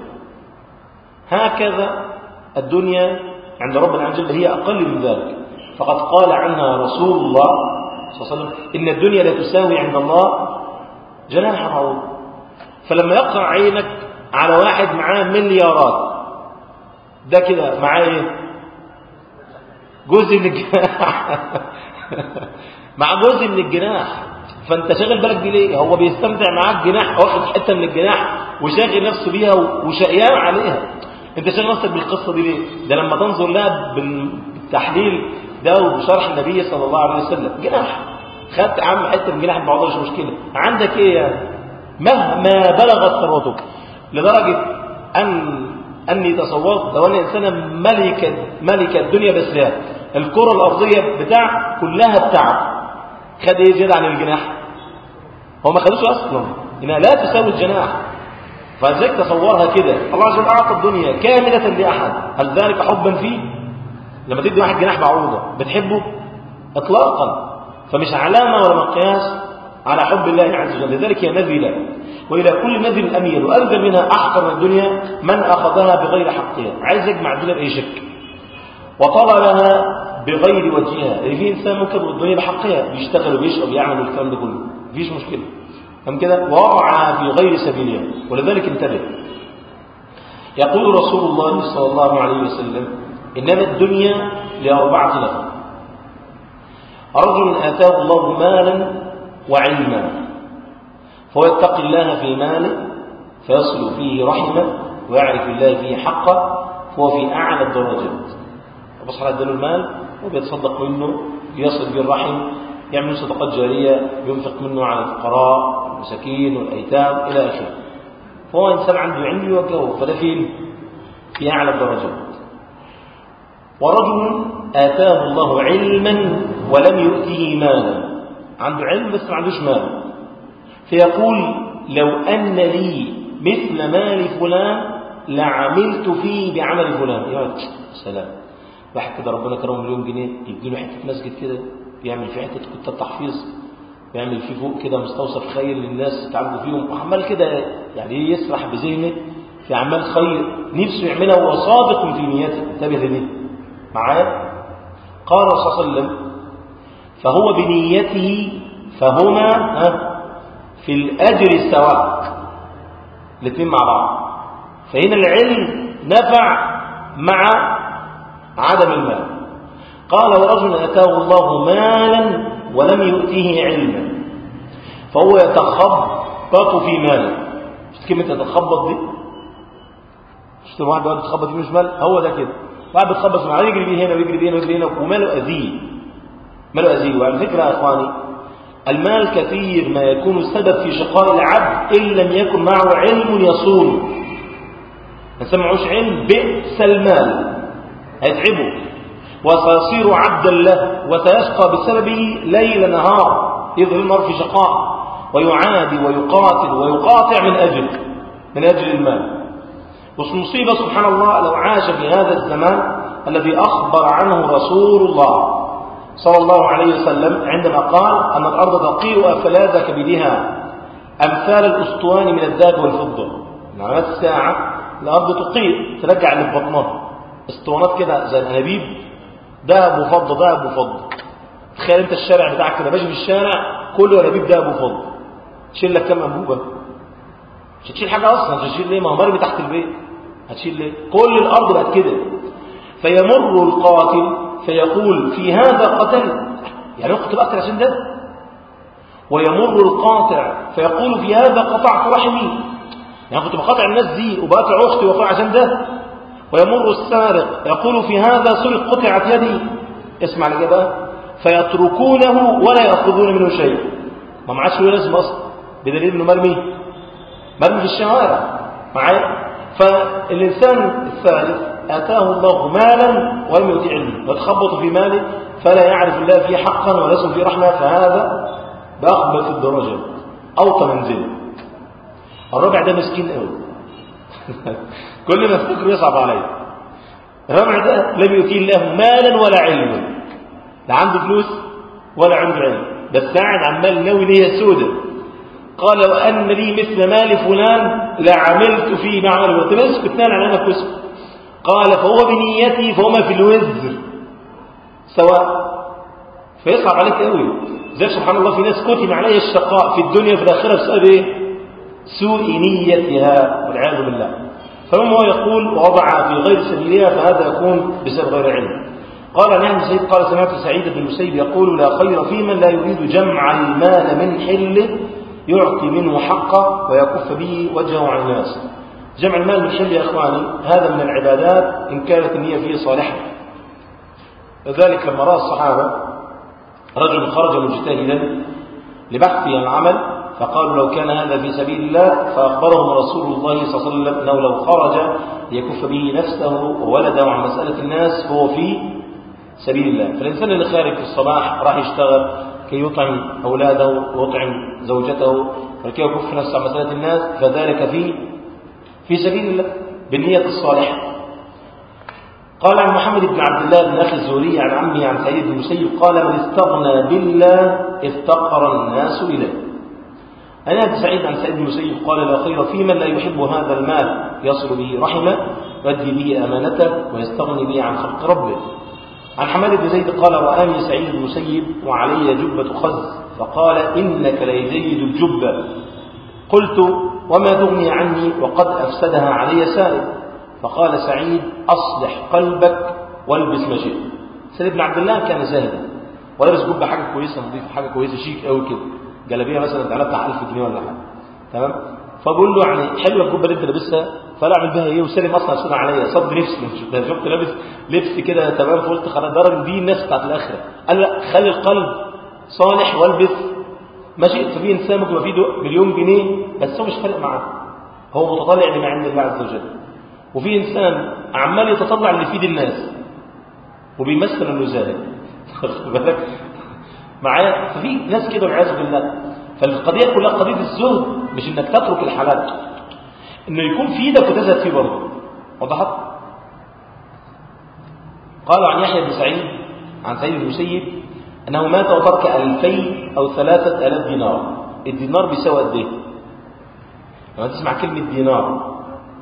هكذا الدنيا عند ربنا عز وجل هي اقل من ذلك. فقد قال عنها رسول الله صلى الله عليه وسلم ان الدنيا لا تساوي عند الله جناح بعوض. فلما يقع عينك على واحد معاه مليارات، ده كده معاه ايه؟ جزء من الجناح مع جزء من الجناح. فانت شاغل بالك بيه ليه؟ هو بيستمتع معاك جناح، واخد حته من الجناح وشاغل نفسه بيها وشقيان عليها. انت شاغل نفسك بالقصه دي ليه؟ ده لما تنظر لها بالتحليل ده وبشرح النبي صلى الله عليه وسلم، جناح خدت عم حته من جناح بعضها مش مشكله، عندك ايه يعني؟ مهما بلغت ثروتك، لدرجه اني تصورت لو ان انسانا ملك الدنيا بس لا الكره الارضيه بتاع كلها بتاعه، خد ايه زياده عن الجناح؟ هو ما خدوش اصلا، انها لا تساوي الجناح. فازاي تصورها كده؟ الله عز وجل اعطى الدنيا كامله لاحد، هل ذلك حبا فيه؟ لما تدي واحد جناح بعوضه بتحبه؟ اطلاقا. فمش علامه ولا مقياس على حب الله عز وجل، لذلك هي نذله، والى كل نذل اميل وانزل منها احقر من الدنيا من اخذها بغير حقها، عايز يجمع الدنيا باي شك وطلبها بغير وجهها. يعني في انسان ممكن الدنيا بحقها، بيشتغل وبيشرب ويعمل الكلام ده كله مفيش مشكله، فهم كده وقع في غير سبيلها. ولذلك انتبه، يقول رسول الله صلى الله عليه وسلم انما الدنيا لاربعه نفر: رجل اتاه الله مالا وعلما فهو يتقي الله في ماله فيصل فيه رحمه ويعرف الله فيه حقه فهو في اعلى الدرجات. الله سبحانه اداله المال وبيتصدق منه، يصل به الرحم، يعمل صدقات جاريه، ينفق منه على الفقراء والمساكين والايتام الى اخره. فهو انسان عنده علم يوجهه، فده فين؟ في اعلى الدرجات. ورجل اتاه الله علما ولم يؤته مالا، عنده علم بس ما عندوش مال، فيقول لو ان لي مثل مال فلان لعملت فيه بعمل فلان. يا سلام، واحد كده ربنا كرمه مليون جنيه يديله حته مسجد كده يعمل فيه حته كتاب تحفيظ، يعمل فيه فوق كده مستوصف خير للناس يتعبدوا فيهم، وعمال كده يعني يسرح بذهنه في اعمال خير نفسه يعملها وهو صادق في نيته. انتبه ليه معايا؟ قال صلى الله عليه وسلم فهو بنيته فهما في الاجر سواء، الاثنين مع بعض. فهنا العلم نفع مع عدم المال. قال ورجل اتاه الله مالا ولم يؤته علما فهو يتخبط في ماله. مش كلمه يتخبط دي؟ مش واحد بيقعد يتخبط دي مش مال؟ هو ده كده، واحد بيتخبط معاه يجري بيه هنا ويجري بيه هنا ويجري هنا وماله اذيه، ماله اذيه. وعلى فكره يا اخواني المال كثير ما يكون سبب في شقاء العبد ان لم يكن معه علم يصونه. الانسان معهوش علم بئس المال، هيتعبه وسيصير عبدا له وسيشقى بسببه ليل نهار، يظهر النار في شقاء ويعادي ويقاتل ويقاطع من أجل المال. والمصيبة سبحان الله لو عاش في هذا الزمان الذي أخبر عنه رسول الله صلى الله عليه وسلم عندما قال أن الأرض تقيء أفلاذ كبدها أمثال الأسطوان من الذهب والفضة. من علامات الساعة الأرض تقيء، ترجع اللي في بطنها اسطوانات كده زي الأنابيب، ذهب وفضة ذهب وفضة. تخيل انت الشارع بتاعك كده ماشي في الشارع كله انابيب ذهب وفضة، تشيل لك كم انبوبه؟ مش هتشيل حاجه اصلا. هتشيل ليه؟ ما هو مرمي تحت البيت، هتشيل ليه؟ كل الارض بقت كده. فيمر القاتل فيقول في هذا قتل، يعني اقتل اقتل عشان ده. ويمر القاطع فيقول في هذا قطعت رحمي، يعني كنت بقاطع الناس دي وبقاطع اختي وقطع عشان ده. ويمر السارق يقول في هذا سرق قطعت يدي. اسمع الإجابة، فيتركونه ولا يأخذون منه شيء، ما معاش له لازم أصلا، بدليل إنه مرمي في الشوارع معايا. فالإنسان الثالث آتاه الله مالا ولم يؤت علما وتخبط في ماله فلا يعرف الله فيه حقا ولا يصل فيه رحمة، فهذا بأخبث الدرجات أوطى منزله. الرابع ده مسكين قوي كل ما افتكر يصعب عليه. الرابع ده لم يؤتيه الله مالا ولا علما، لا عنده فلوس ولا عنده علم، بس قاعد عمال ناوي ليه سودة. قال وأن لي مثل مال فلان لعملت فيه بعمل وتمسك اثنان على أنك كسب. قال فهو بنيتي فهما في الوزر سواء. فيصعب عليك قوي. زي سبحان الله في ناس كتب عليها الشقاء في الدنيا في الآخرة بسبب ايه؟ سوء نيتها والعياذ بالله. فمن هو يقول ووضع في غير سبيلها فهذا يكون بسبب غير علم. قال عن ابن سعيد قال سمعت سعيد بن المسيب يقول لا خير في من لا يريد جمع المال من حله يعطي منه حقه ويكف به وجهه عن الناس. جمع المال من حله يا إخواني هذا من العبادات إن كانت النية فيه صالحة. لذلك لما رأى الصحابة رجل خرج مجتهدا لبحث عن العمل فقالوا لو كان هذا في سبيل الله فأخبرهم رسول الله صلى الله عليه وسلم أنه لو خرج ليكف به نفسه وولده عن مسألة الناس فهو في سبيل الله. فالإنسان اللي خارج في الصباح راح يشتغل كي يطعم أولاده ويطعم زوجته ولكي يكف نفسه عن مسألة الناس فذلك في سبيل الله بالنية الصالحة. قال عن محمد بن عبد الله بن أخي الزهري عن عمه عن سعيد بن المسيب قال من استغنى بالله افتقر الناس إليه. أنا سعيد عن سعيد بن المسيب قال لا خير في من لا يحب هذا المال يصل به رحمه يؤدي به أمانته ويستغني به عن خلق ربه. عن حماد بن زيد قال رآني سعيد بن المسيب وعلي جبة خز فقال إنك ليزيد الجبة. قلت وما تغني عني وقد أفسدها علي سائل. فقال سعيد أصلح قلبك والبس ما شئت. سعيد بن عبد الله كان زاهدا ولبس جبة حاجة كويسة نظيفة حاجة كويسة شيك قوي كده جلابيه مثلا تعالى بتاع 1000 جنيه ولا حاجة تمام. فبقول له يعني حلوه الجبه اللي انت لابسها فلا اعمل بها ايه وسلم اصلا سنه عليا صد نفسي ده شفت لابس لبس كده تمام فقلت خلاص درجه دي الناس بتاعت الاخره. قال لا خلي القلب صالح والبس ماشي. ففي انسان ممكن يبقى فيه مليون جنيه بس هو مش فارق معاه هو متطلع لما عند الله عز وجل. وفي انسان عمال يتطلع اللي يفيد الناس وبيمثل انه زاهد خد بالك معايا. ففي ناس كده والعياذ بالله. فالقضيه كلها قضيه الزهد مش انك تترك الحلال انه يكون في ايدك وتزهد فيه برضه. وضحت. قالوا عن يحيى بن سعيد عن سعيد بن المسيب انه مات وترك 2000 أو 3000 دينار. الدينار بيساوي قد ايه؟ لما تسمع كلمه دينار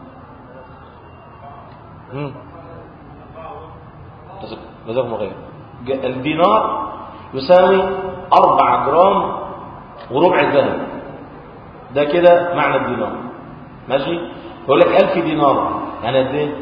جزاكم الله خير. الدينار يساوي 4 جرام وربع الذهب. ده كده معنى الدينار ماشي. يقول لك 1000 دينار يعني قد ايه؟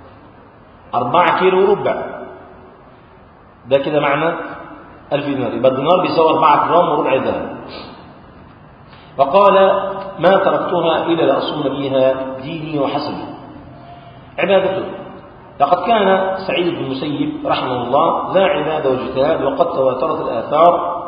4 كيلو وربع. ده كده معنى 1000 دينار. يبقى الدينار بيساوي 4 جرام وربع ذهب. وقال ما تركتها إلا لأصون بها ديني وحسبي عبادته. لقد كان سعيد بن المسيب رحمه الله ذا عبادة واجتهاد وقد تواترت الآثار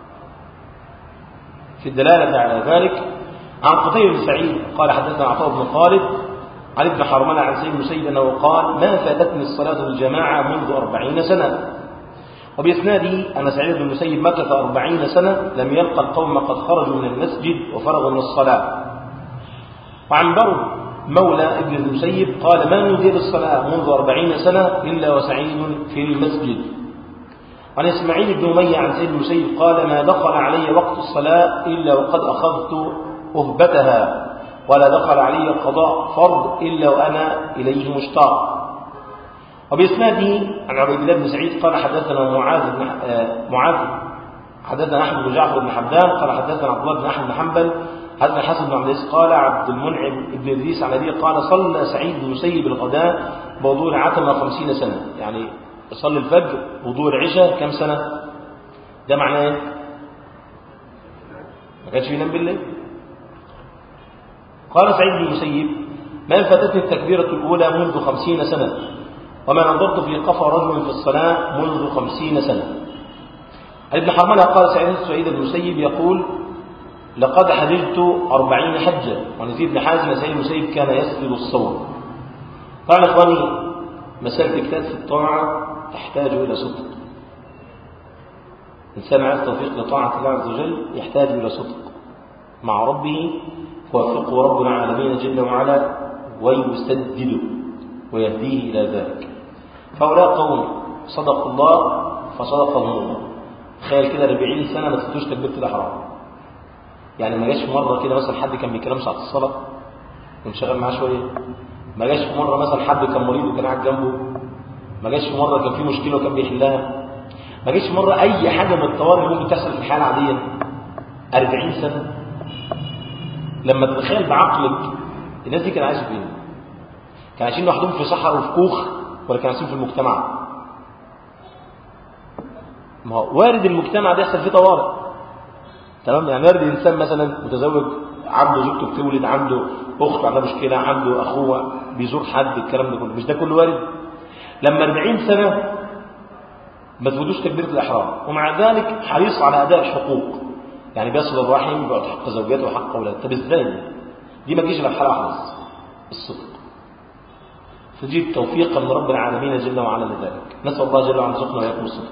في الدلالة على ذلك. عن قتيبة بن سعيد قال حدثنا عطاء بن خالد عن ابن حرملة عن سعيد بن المسيب أنه قال ما فاتتني الصلاة الجماعة منذ 40 سنة. وبإسناده أن سعيد بن المسيب مكث 40 سنة لم يلقى القوم قد خرجوا من المسجد وفرغوا من الصلاة. وعن بر مولى ابن المسيب قال ما نودي بالصلاة منذ 40 سنة إلا وسعيد في المسجد. عن إسماعيل بن أمية عن سيد المسيب قال ما دخل علي وقت الصلاة إلا وقد أخذت أهبتها ولا دخل علي قضاء فرض إلا وأنا إليه مشتاق. وبإسناده عن عبيد الله بن سعيد قال حدثنا معاذ حدثنا أحمد بن جعفر بن حمدان قال حدثنا عبد الله بن أحمد بن حنبل حدثنا حسن بن عبد العزيز قال عبد المنعم بن إدريس عن أبيه قال صلى سعيد بن المسيب الغداء بوضوء العتمة 50 سنة. يعني يصلي الفجر وضوء العشاء كم سنة؟ ده معناه ايه؟ ما كانش ينام بالليل. قال سعيد بن المسيب ما فاتتني التكبيرة الأولى منذ 50 سنة وما نظرت في قفا رجل في الصلاة منذ 50 سنة. ابن حرملة قال سعيد بن المسيب يقول لقد حججت 40 حجة. ونزيد بن حازم سعيد بن المسيب كان يسجد الصوم. قال إخواني مسألة اجتهاد في الطاعة تحتاج إلى صدق. إنسان عايز توفيق لطاعة الله عز وجل يحتاج إلى صدق مع ربه فوفقه رب العالمين جل وعلا ويسدده ويهديه إلى ذلك. فهؤلاء قوم صدق الله فصدقهم الله. تخيل كده 40 سنة ما تفتوش تكبيرة الإحرام. يعني ما جاش مرة كده مثلا حد كان بيكلم ساعة الصلاة ونشغل معاه شوية. ما جاش في مرة مثلا حد كان مريض وكان قاعد جنبه. ما جاش في مرة كان في مشكلة وكان بيحلها. ما جاش في مرة أي حاجة من الطوارئ ممكن تحصل في الحالة العادية. 40 سنة لما تتخيل بعقلك الناس دي كانوا عايشين فين؟ كانوا عايشين لوحدهم في صحراء وفي كوخ ولا كانوا عايشين في المجتمع؟ ما هو وارد المجتمع ده يحصل فيه طوارئ، تمام؟ يعني وارد إنسان مثلا متزوج عنده زوجته بتولد، عنده أخت عندها مشكلة، عنده أخوه بيزور حد، الكلام ده كله، مش ده كله وارد؟ لما 40 سنة ما تفوتوش تكبيرة الإحرام، ومع ذلك حريص على أداء الحقوق، يعني بيصل الرحم، بيقعد حق زوجاته وحق أولاده. طب إزاي؟ دي ما تجيش إلا في حالة واحدة بس، الصدق. تجيب توفيقا من رب العالمين جل وعلا لذلك. نسأل الله جل وعلا يرزقنا وإياكم الصدق.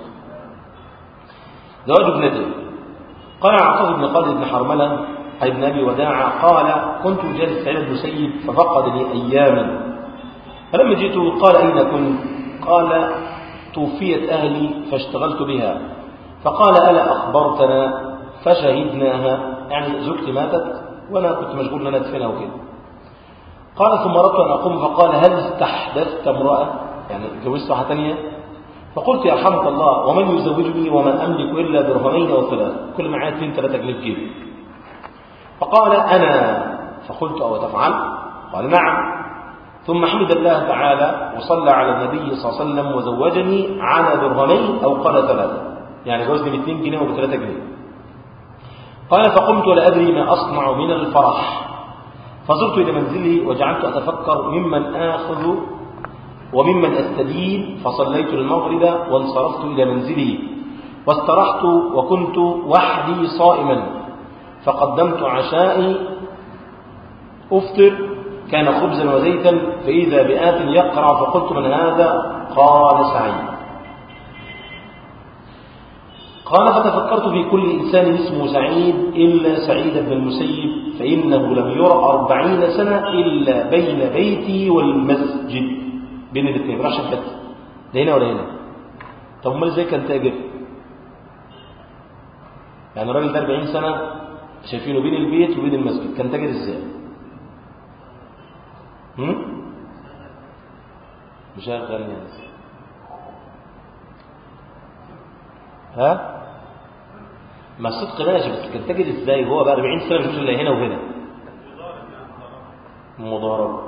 زواج ابنته. قال عطاء بن خالد بن حرملة ابن أبي وداع قال: كنت جالس سعيد بن المسيب ففقدني أياما، فلما جئت قال: أين كنت؟ قال: توفيت أهلي فاشتغلت بها. فقال: ألا أخبرتنا فشهدناها؟ يعني زوجتي ماتت وأنا كنت مشغول أن أدفنها وكده. قال: ثم أردت أن أقوم فقال: هل استحدثت امرأة؟ يعني اتجوزت واحدة ثانية؟ فقلت: يرحمك الله، ومن يزوجني وما أملك إلا درهمين أو ثلاثة، كل معايا 2-3 جنيه في جيبي. فقال: أنا. فقلت: أو تفعل؟ قال: نعم. ثم حمد الله تعالى وصلى على النبي صلى الله عليه وسلم وزوجني على درهمين أو قال 3، يعني جوزني ب2 جنيه وب3 جنيه. قال: فقمت ولا أدري ما أصنع من الفرح، فزرت إلى منزلي وجعلت أتفكر ممن آخذ وممن أستدين، فصليت المغرب وانصرفت إلى منزلي واسترحت، وكنت وحدي صائما، فقدمت عشائي أفطر، كان خبزا وزيتا، فإذا بآت يقرع، فقلت: من هذا؟ قال: سعيد. قال: فتفكرت في كل إنسان اسمه سعيد إلا سعيد بن المسيب، فإنه لم يرى 40 سنة إلا بين بيتي والمسجد، بين الاثنين، ما راحش الحته لا هنا ولا هنا. طب امال ازاي كان تاجر؟ يعني الراجل ده 40 سنة شايفينه بين البيت وبين المسجد، كان تاجر ازاي؟ مشغل ناس، ها؟ ما الصدق ماشي، بس كان تاجر ازاي وهو بقى 40 سنة مش الا هنا وهنا؟ مضاربة.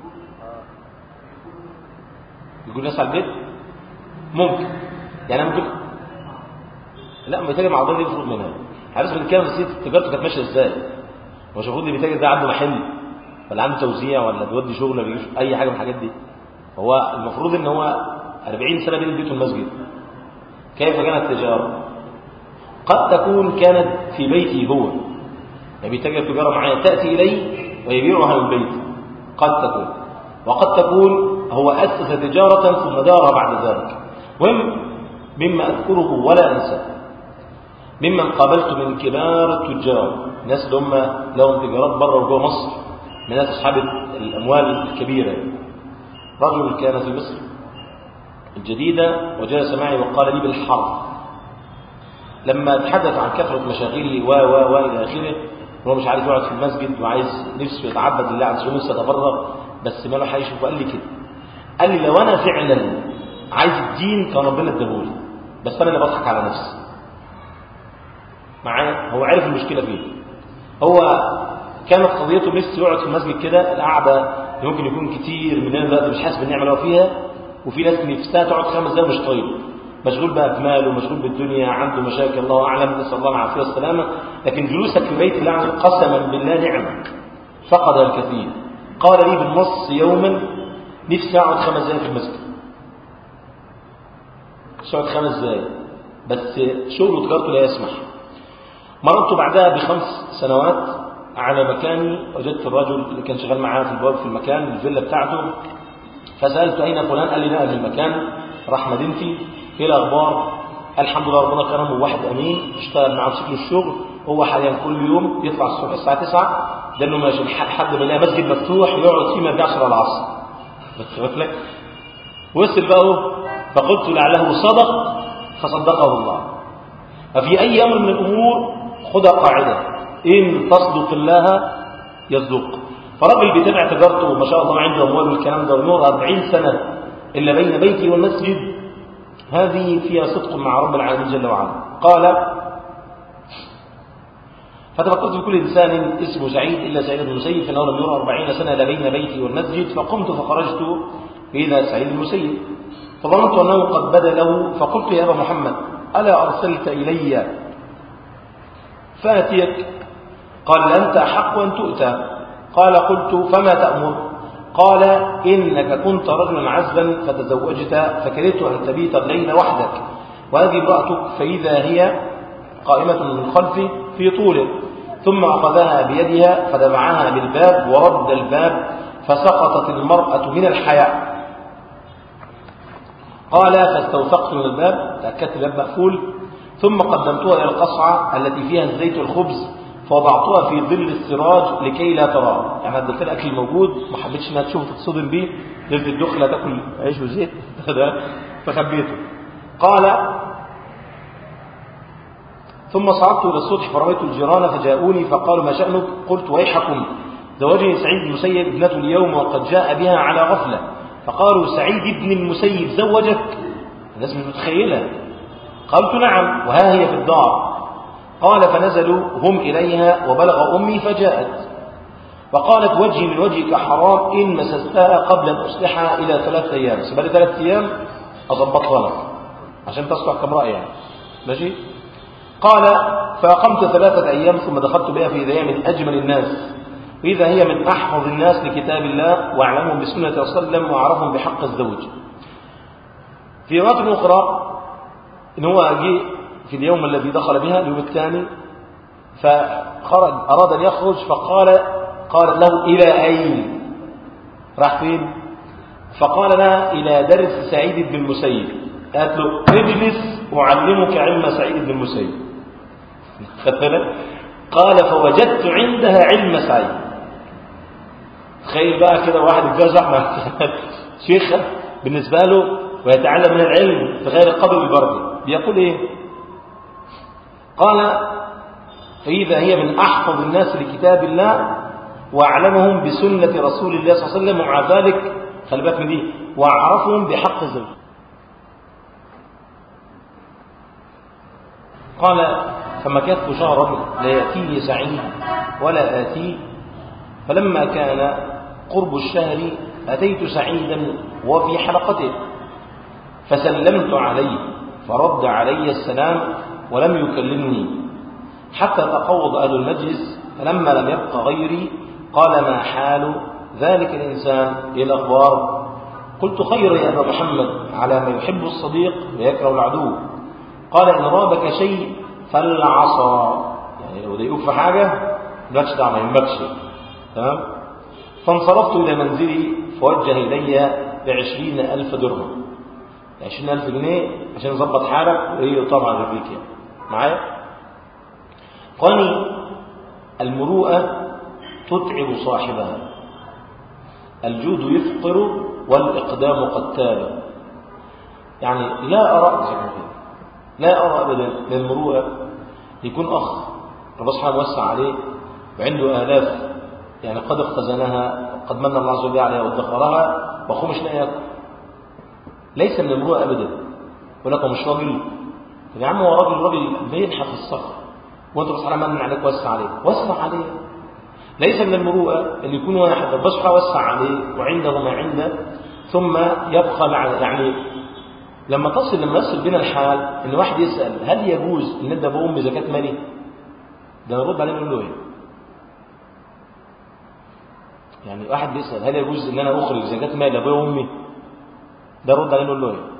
يقول ناس على البيت ممكن، يعني ممكن، لا، ما يتاجر مع الضرب دي بفرق منها. عارف من كام نسيت تجارته كانت ماشيه ازاي؟ مش المفروض اللي بيتاجر ده عنده محل ولا عنده توزيع ولا بيودي شغل ولا بيجيب اي حاجه من الحاجات دي؟ هو المفروض ان هو 40 سنه بين البيت والمسجد. كيف كانت التجاره؟ قد تكون كانت في بيته هو، يعني بيتاجر تجاره معاه تاتي اليه ويبيعها من بيته، قد تكون، وقد تكون هو أسس تجارة ثم دارها بعد ذلك. مما أذكره ولا أنسى، ممن قابلت من كبار التجار، الناس اللي هم لهم تجارات بره وجوه مصر، من ناس أصحاب الأموال الكبيرة. رجل كان في مصر الجديدة وجلس معي وقال لي بالحرف، لما تحدث عن كثرة مشاغله وإلى آخره، هو مش عارف يقعد في المسجد وعايز نفسه يتعبد لله عز وجل، نفسه يتفرغ، بس ما له حيشوف. قال لي كده، قال لي: لو أنا فعلا عايز الدين كان ربنا اداهولي، بس أنا اللي بضحك على نفسي. معايا؟ هو عارف المشكلة فيه. هو كانت قضيته نفسه يقعد في المسجد كده، القعدة ممكن يكون كتير مننا دلوقتي مش حاسس بالنعمة اللي هو فيها، وفي ناس نفسها تقعد 5 دقايق مش طايله، مشغول بقى بماله، مشغول بالدنيا، عنده مشاكل الله أعلم، نسأل الله العافية والسلامة. لكن جلوسك في بيت الله قسما بالله نعمة فقد الكثير. قال لي بالنص يوما: نفسي أقعد 5 دقايق في المسجد، أقعد 5 دقايق، بس شغله وتجارته لا يسمح. مررت بعدها ب5 سنوات على مكاني، وجدت الرجل اللي كان شغال معاه في الباب في المكان الفيلا بتاعته، فسألت: أين فلان؟ قال لي: نقل من المكان راح مدينتي. إيه الأخبار؟ الحمد لله ربنا كرمه، واحد أمين اشتغل معاه بشكل الشغل. هو حاليا كل يوم يطلع الصبح الساعة 9، ده إنه ماشي لحد ما يلاقي مسجد مفتوح يقعد فيه ما يرجعش على العصر. لك وصل بقى، فقلت لعله صدق فصدقه الله. ففي أي أمر من الأمور خدها قاعدة: إن تصدق الله يصدق. فرجل بيتابع تجارته ما شاء الله عنده أموال والكلام ده، ونور 40 سنة إلا بين بيتي والمسجد، هذه فيها صدق مع رب العالمين جل وعلا. قال: فتفكرت بكل إنسان اسمه سعيد إلا سعيد بن المسيب، فإنه لم يرى 40 سنة إلا بين بيتي والمسجد، فقمت فخرجت إلى سعيد بن المسيب، فظننت أنه قد بدا له، فقلت: يا أبا محمد، ألا أرسلت إلي فأتيك؟ قال أنت أحق أن تؤتى. قال قلت فما تأمر؟ قال إنك كنت رجلا عزبا فتزوجت فكرهت أن تبيت الليل وحدك، وهذه امرأتك فإذا هي قائمة من خلفي في طوله. ثم أخذها بيدها فدفعها بالباب ورد الباب فسقطت المرأة من الحياء. قال فاستوثقت من الباب، تأكدت الباب مقفول، ثم قدمتها إلى القصعة التي فيها الزيت والخبز فوضعتها في ظل السراج لكي لا ترى. يعني اديت لها اكل موجود، ما حبيتش انها تشوف تتصدم بيه، ليله الدخله تاكل عيش وزيت فخبيته. قال ثم صعدت الى السطح فرميت الجيران فجاءوني فقالوا ما شأنك؟ قلت ويحكم، زوجني سعيد بن المسيب ابنته اليوم وقد جاء بها على غفله. فقالوا سعيد بن المسيب زوجك؟ الناس مش متخيله. قلت نعم وها هي في الدار. قال فنزلوا هم إليها وبلغ أمي فجاءت وقالت وجهي من وجهك حرام إن مسستها قبل أن أصلحها إلى 3 أيام، سبالي 3 أيام أضبطها لك عشان تصلح كامرأة يعني ماشي. قال فأقمت 3 أيام ثم دخلت بها في ذي من أجمل الناس، وإذا هي من أحفظ الناس لكتاب الله وأعلمهم بسنة رسول الله صلى الله عليه وسلم وأعرفهم بحق الزوج. في رواية أخرى إن هو جاء في اليوم الذي دخل بها اليوم الثاني فخرج أراد أن يخرج قالت له إلى أين؟ راح فين؟ فقال لها إلى درس سعيد بن المسيب. قالت له اجلس أعلمك علم سعيد بن المسيب. قال فوجدت عندها علم سعيد. تخيل بقى كده واحد اتجوز احمد شيخة بالنسبة له ويتعلم من العلم في غير القبر البرد. بيقول ايه؟ قال فإذا هي من أحفظ الناس لكتاب الله وأعلمهم بسنة رسول الله صلى الله عليه وسلم، ومع ذلك خلي بالك من دي وأعرفهم بحق الزوج. قال فمكثت شهرا لا يأتيني سعيد ولا آتيه، فلما كان قرب الشهر أتيت سعيدا وفي حلقته فسلمت عليه فرد علي السلام ولم يكلمني حتى تقوض أهل المجلس، فلما لم يبق غيري قال ما حال ذلك الإنسان؟ إيه الأخبار؟ قلت خير يا أبا محمد على ما يحب الصديق ويكره العدو. قال إن رابك شيء فالعصا، يعني لو ضايقوك في حاجة لا تشدع ما يهمكش. تمام. فانصرفت إلى منزلي فوجه إلي ب20,000 درهم، 20,000 جنيه عشان نظبط حالك وإيه طبعا رجليك يعني معايا. قال المروءة تتعب صاحبها، الجود يفقر والإقدام قتال. يعني لا أرى أبدا للمروءة يكون أخ ربنا سبحانه وسع عليه وعنده آلاف يعني قد اختزنها قد من الله عز وجل عليها وادخرها وأخوه مش لا يأكل. ليس من المروءة أبدا. ولكن مش راجل يا عم، هو راجل بينحت في الصخر وانت بس على من عليك وسع عليه. ليس من المروءة اللي يكون واحد بس وسع عليه وعنده ما عنده ثم يبقى يعني لما يصل بنا الحال ان واحد يسأل هل يجوز ان ندى بأم زكاة مالي؟ ده نرد عليه نقول له ايه؟ يعني واحد بيسأل هل يجوز ان انا اخرج زكاة مالي لابويا وامي؟ ده نرد عليه نقول له ايه؟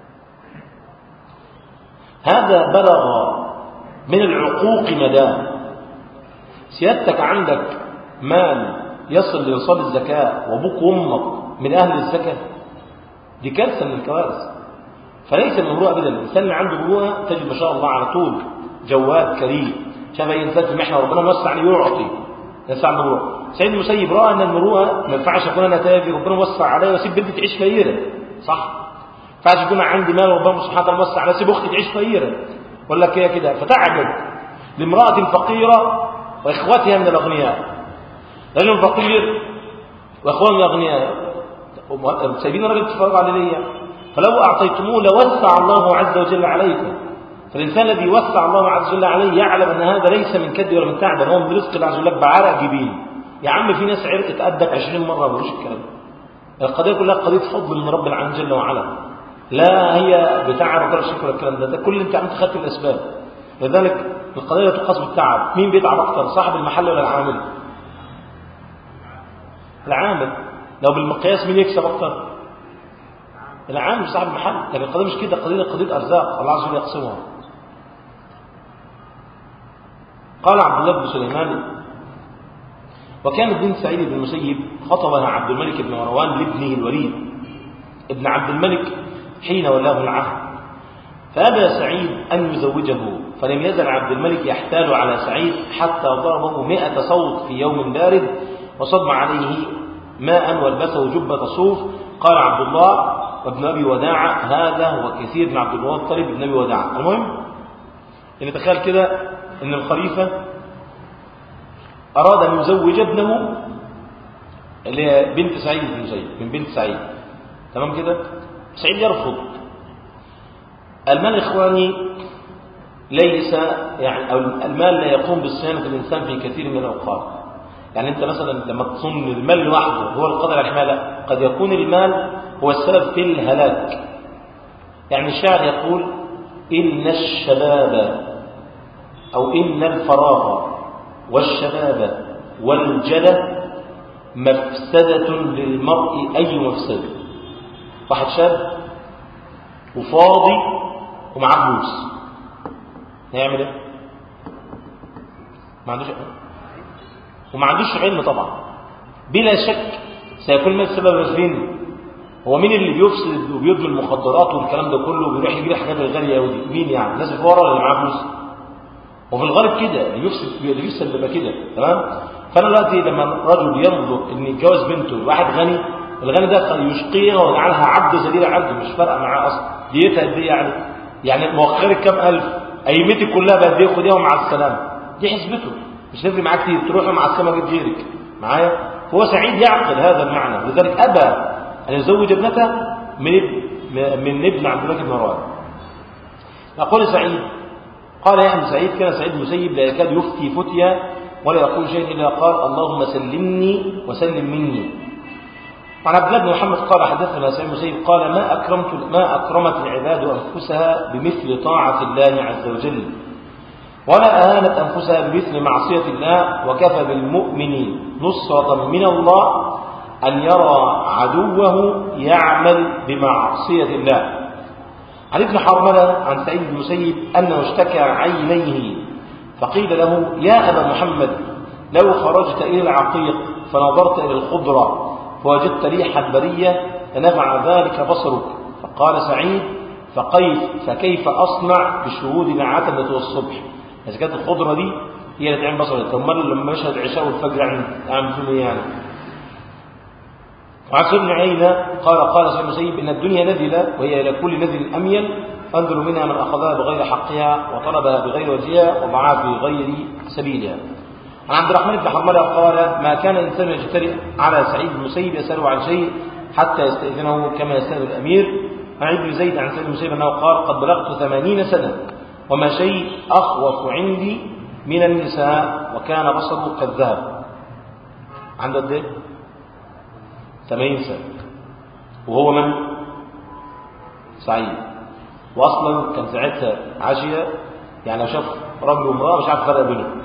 هذا بلغ من العقوق مداه. سيادتك عندك مال يصل لنصاب الزكاة وابوك وامك من اهل الزكاة، دي كارثة من الكوارث. فليس من المروءة ابدا. الانسان اللي عنده مروءة تجد ما شاء الله على طول جواد كريم، شاف اي انسان في محنه ربنا موسع عليه يعطي. الانسان عنده مروءة. سيد المسيب راى ان المروءة ما ينفعش اكون انا تاجر ربنا موسع عليا واسيب بنتي تعيش فقيره، صح؟ ما ينفعش يكون عندي مال ربنا سبحانه وتعالى موسع عليا اسيب اختي تعيش فقيره ولا كده. فتعجب لامرأة فقيرة واخواتها من الاغنياء. رجل فقير واخوانه من الاغنياء سايبين راجل تتفرج عليه ليه؟ فلو اعطيتموه لوسع الله عز وجل عليكم. فالانسان الذي يوسع الله عز وجل عليه يعلم ان هذا ليس من كد ولا من تعب، هو من رزق الله عز وجل بعرق جبين. يا عم في ناس عرقت ادك 20 مره ما بيقولوش الكلام. القضيه كلها قضيه فضل من رب العالمين جل وعلا. لا هي بتعب ولا شك ولا الكلام ده كل انت عم تخطي الاسباب. لذلك القضيه تقاس بالتعب. مين بيتعب اكثر، صاحب المحل ولا العامل؟ العامل. لو بالمقياس مين يكسب اكثر؟ العامل صاحب المحل. لكن القضيه مش كده، قضيه ارزاق الله عز وجل يقسمها. قال عبد الله بن سليمان: وكان بن سعيد بن المسيب خطبها عبد الملك بن مروان لابنه الوليد ابن عبد الملك حين ولاه العهد، فأبى سعيد أن يزوجه، فلم يزل عبد الملك يحتال على سعيد حتى ضربه 100 صوت في يوم بارد وصب عليه ماء والبسه جبة صوف. قال عبد الله وابن أبي وداعة: هذا هو كثير بن عبد المطلب ابن أبي وداعة. المهم إن تخيل كده إن الخليفة أراد أن يزوج ابنه اللي هي بنت سعيد بن المسيب من بنت سعيد، تمام كده؟ سعيد يرفض. المال إخواني ليس يعني، أو المال لا يقوم بصيانة الإنسان في كثير من الأوقات. يعني أنت مثلا لما تصن المال لوحده هو القادر على الحماية، لا، قد يكون المال هو السبب في الهلاك. يعني الشاعر يقول: إن الشباب أو إن الفراغ والشباب والجلة مفسدة للمرء. أي مفسدة؟ واحد شاب وفاضي ومعاه فلوس، هيعمل ايه؟ ما عندوش وما عندوش علم طبعا، بلا شك سيكون ما السبب فين؟ هو مين اللي بيفسد وبيدمن المخدرات والكلام ده كله وبيروح يجري الحاجات الغاليه ودي؟ مين يعني؟ الناس الفقراء ولا اللي معاه فلوس؟ وفي الغالب كده اللي بيفسد بيبقى كده، تمام؟ فانا دلوقتي لما رجل ينظر ان يتجوز بنته لواحد غني، الغني ده يشقيها ويجعلها عبد ذليل عنده، مش فارقه معاه اصلا ديتها قد ايه يعني مؤخرك كام الف، ايمتك كلها بقد ايه، خديها ومع السلامه، دي حسبته، مش هتفرق معاه كتير، تروح مع السلامه جيب غيرك معايا. هو سعيد يعقل هذا المعنى، لذلك ابى ان يزوج ابنته من ابن عبد الملك بن مروان. يقول سعيد: قال يحيى بن سعيد: كان سعيد بن المسيب لا يكاد يفتي فتيا ولا يقول شيء الا قال: اللهم سلمني وسلم مني. وعن عبد الله بن محمد قال: حدثنا سعيد بن المسيب قال: ما اكرمت العباد انفسها بمثل طاعه الله عز وجل، ولا اهانت انفسها بمثل معصيه الله، وكفى بالمؤمن نصرة من الله ان يرى عدوه يعمل بمعصيه الله. عن ابن حرملة عن سعيد بن المسيب أنه اشتكى عينيه، فقيل له: يا أبا محمد، لو خرجت إلى العقيق فنظرت إلى الخضرة فوجدت ريح البرية لنفع ذلك بصرك. فقال سعيد: فكيف أصنع بشهود العتمة والصبح؟ إذا كانت الخضرة دي هي اللي تعمل بصرك، ثم لما مشهد العشاء والفجر أعمل فيهم إيه يعني؟ وعن سيدنا عيينة قال سيدنا المسيب: إن الدنيا نذلة وهي إلى كل نذل أميل، فانظروا منها من أخذها بغير حقها وطلبها بغير وجهها وضعها في غير سبيلها. عن عبد الرحمن بن حرملة قال: ما كان إنسان يجترئ على سعيد بن المسيب يسأله عن شيء حتى يستأذنه كما يستأذن الأمير. عن ابن زيد عن سعيد بن المسيب أنه قال: قد بلغت 80 سنة وما شيء أخوف عندي من النساء وكان بصره كالذهب. عنده قد ايه؟ 80 سنة، وهو من؟ سعيد. واصلا كان ساعتها عاشية، يعني لو شاف رجل وامرأة مش عارف فرق بينهم،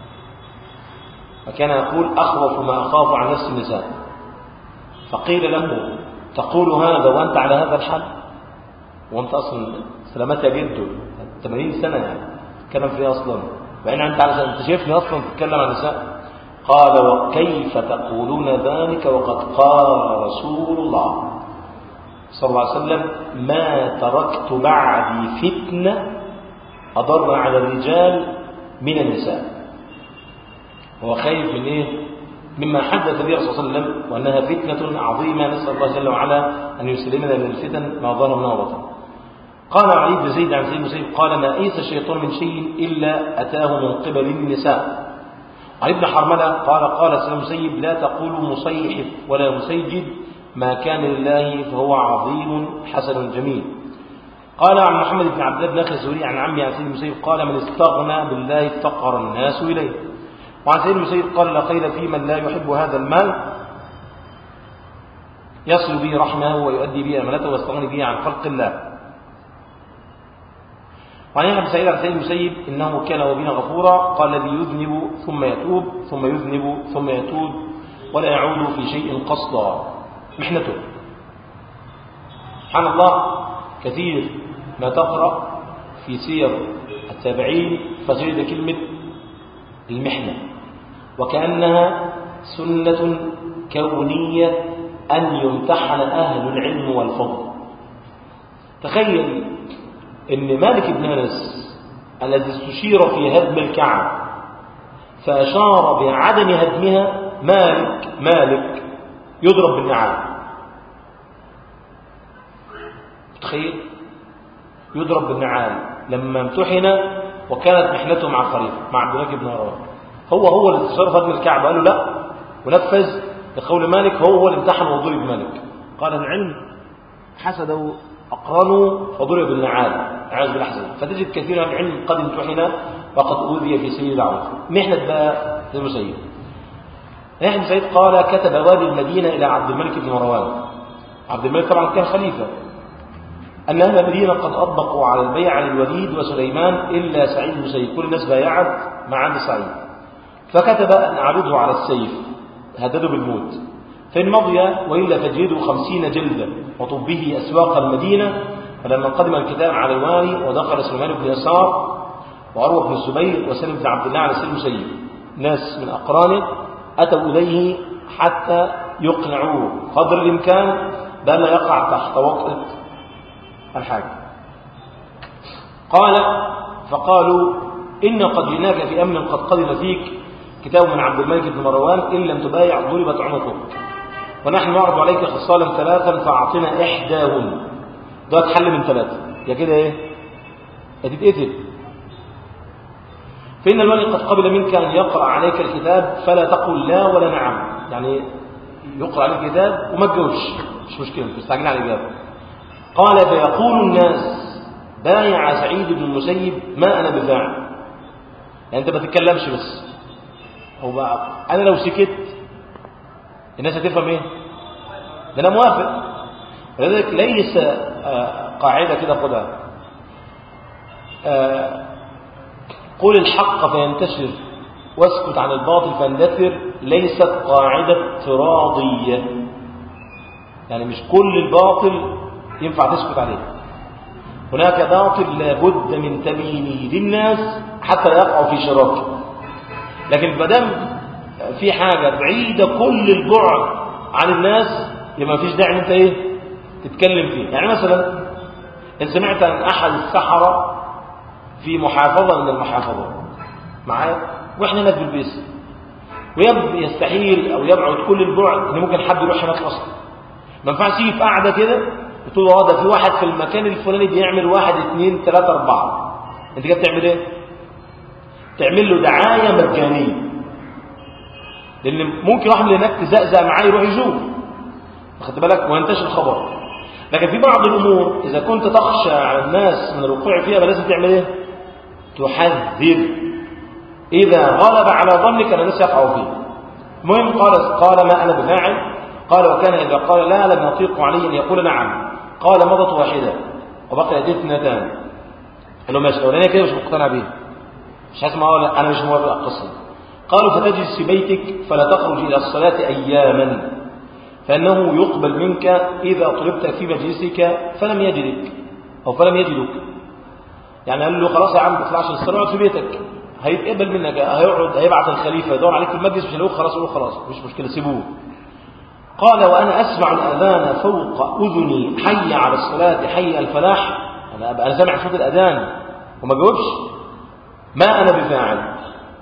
فكان يقول: أخوف ما أخاف عن نفس النساء. فقيل له: تقول هذا وأنت على هذا الحال؟ وأنت أصلا سلامتها جده 80 سنة يعني تتكلم فيها أصلا، وإن أنت شايفني أصلا تتكلم عن النساء؟ قال: وكيف تقولون ذلك وقد قال رسول الله صلى الله عليه وسلم: ما تركت بعدي فتنة أضر على الرجال من النساء. هو خايف من إيه؟ مما حدث به الرسول صلى الله عليه وسلم، وأنها فتنة عظيمة، نسأل الله جل وعلا أن يسلمنا من الفتن ما ظهر منها وبطن. قال علي بن زيد عن سيد المسيب قال: ما أيس الشيطان من شيء إلا أتاه من قبل النساء. عن ابن حرملة قال سيد المسيب: لا تقولوا مصيحف ولا مسيجد، ما كان لله فهو عظيم حسن جميل. قال عن محمد بن عبد الله بن أخي الزهري عن عمي عن سيد المسيب قال: من استغنى بالله افتقر الناس إليه. وعن سيد المسيب قال: لا خير في من لا يحب هذا المال يصل به رحمه ويؤدي به أمانته ويستغني به عن خلق الله. وعن ابن سعيد عن سعيد المسيب إنه كان وبنا غفورا، قال الذي يذنب ثم يتوب ثم يذنب ثم يتوب ولا يعود في شيء قصدا، محنته. سبحان الله، كثير ما تقرأ في سير التابعين فتجد كلمة المحنة، وكأنها سنة كونية أن يمتحن أهل العلم والفضل. تخيل أن مالك بن أنس الذي استشير في هدم الكعبة فأشار بعدم هدمها، مالك يضرب بالنعال. تخيل يضرب بالنعال لما امتحن وكانت محنته مع الخليفة مع عبد الملك بن مروان. هو اللي استشار في هدم الكعبة، قال له لا ونفذ لقول مالك، هو اللي امتحن وضرب مالك. قال العلم حسده أقرانه فضرب بالنعال، أعوذ بالله. فتجد كثيرا من العلم قد امتحن وقد أوذي في سبيل دعوته. محنة بقى المسيب. يحيى بن سعيد قال كتب والي المدينة إلى عبد الملك بن مروان، عبد الملك طبعا كان خليفة، أن أهل المدينة قد أطبقوا على البيع للوليد وسليمان إلا سعيد المسيب، كل الناس بايعت ما عدا سعيد. فكتب أن أعرضه على السيف، هدده بالموت، فإن مضي وإلا فجلده 50 جلدة وطب به أسواق المدينة. فلما قدم الكتاب على الوالي ودخل سليمان بن يسار وعروة بن الزبير وسلم بن عبد الله على سلم المسيب، ناس من أقرانه أتوا إليه حتى يقنعوه قدر الإمكان بأن يقع تحت وطأة الحاج. قال فقالوا إن قد جئناك في أمن قد قدم فيك كتاب من عبد الملك بن مروان، إن لم تبايع ضربت عنقك، ونحن نعرض عليك خصالا 3 فأعطنا إحداهن. ده تحل من 3 يا كده إيه هتتقتل. فإن الولي قد قبل منك أن يقرأ عليك الكتاب فلا تقل لا ولا نعم، يعني يقرأ عليك الكتاب وما تجاوبش، مش مشكلة تستعجل على الإجابة. قال فيقول الناس بايع سعيد بن المسيب ما أنا بفاعل، يعني أنت ما تتكلمش بس. هو بقى أنا لو سكت الناس هتفهم إيه؟ ده أنا موافق. ولذلك ليس قاعدة كده خدها، قل الحق فينتشر واسكت عن الباطل فاندثر، ليست قاعدة افتراضية. يعني مش كل الباطل ينفع تسكت عليه، هناك باطل لابد من تبيينه للناس حتى لا يقعوا في شراكه. لكن مادام في حاجة بعيدة كل البعد عن الناس يبقى ما فيش داعي ان انت ايه تتكلم فيه. يعني مثلا ان سمعت عن احد السحرة في محافظة من المحافظات معايا واحنا هناك بالبيت، ويستحيل او يبعد كل البعد ان ممكن حد يروح هناك اصلا، ما ينفعش يجي في قاعده كده وتقول له ده في واحد في المكان الفلاني بيعمل 1 2 3 4. انت كده بتعمل ايه؟ تعمل له دعايه مجانيه، لان ممكن واحد اللي هناك تزقزق معاه يروح يزور، واخد بالك، وينتشر الخبر. لكن في بعض الامور اذا كنت تخشى على الناس من الوقوع فيها لازم تعمل ايه؟ تحذر اذا غلب على ظنك ان الناس يقعوا فيه. المهم قال ما انا بفاعل. قال وكان اذا قال لا لم يطيق عليه ان يقول نعم. قال مضت 1 وبقيت 2. قال له ماشي، الاولانيه كده مش مقتنع بيه، مش هسمع، انا مش موافق القصه. قالوا فتجلس في بيتك فلا تخرج الى الصلاه اياما، فانه يقبل منك اذا طلبت في مجلسك فلم يجدك او فلم يجدك. يعني قال له خلاص يا عم ما تطلعش الصلاه، اقعد في بيتك، هيتقبل منك، هيقعد هيبعت الخليفه يدور عليك في المجلس، مش هيلاقوك خلاص، يقول خلاص مش مشكله سيبوه. قال وانا اسمع الاذان فوق اذني حي على الصلاه حي الفلاح، انا سامع صوت الاذان وما جاوبش، ما انا بفاعل.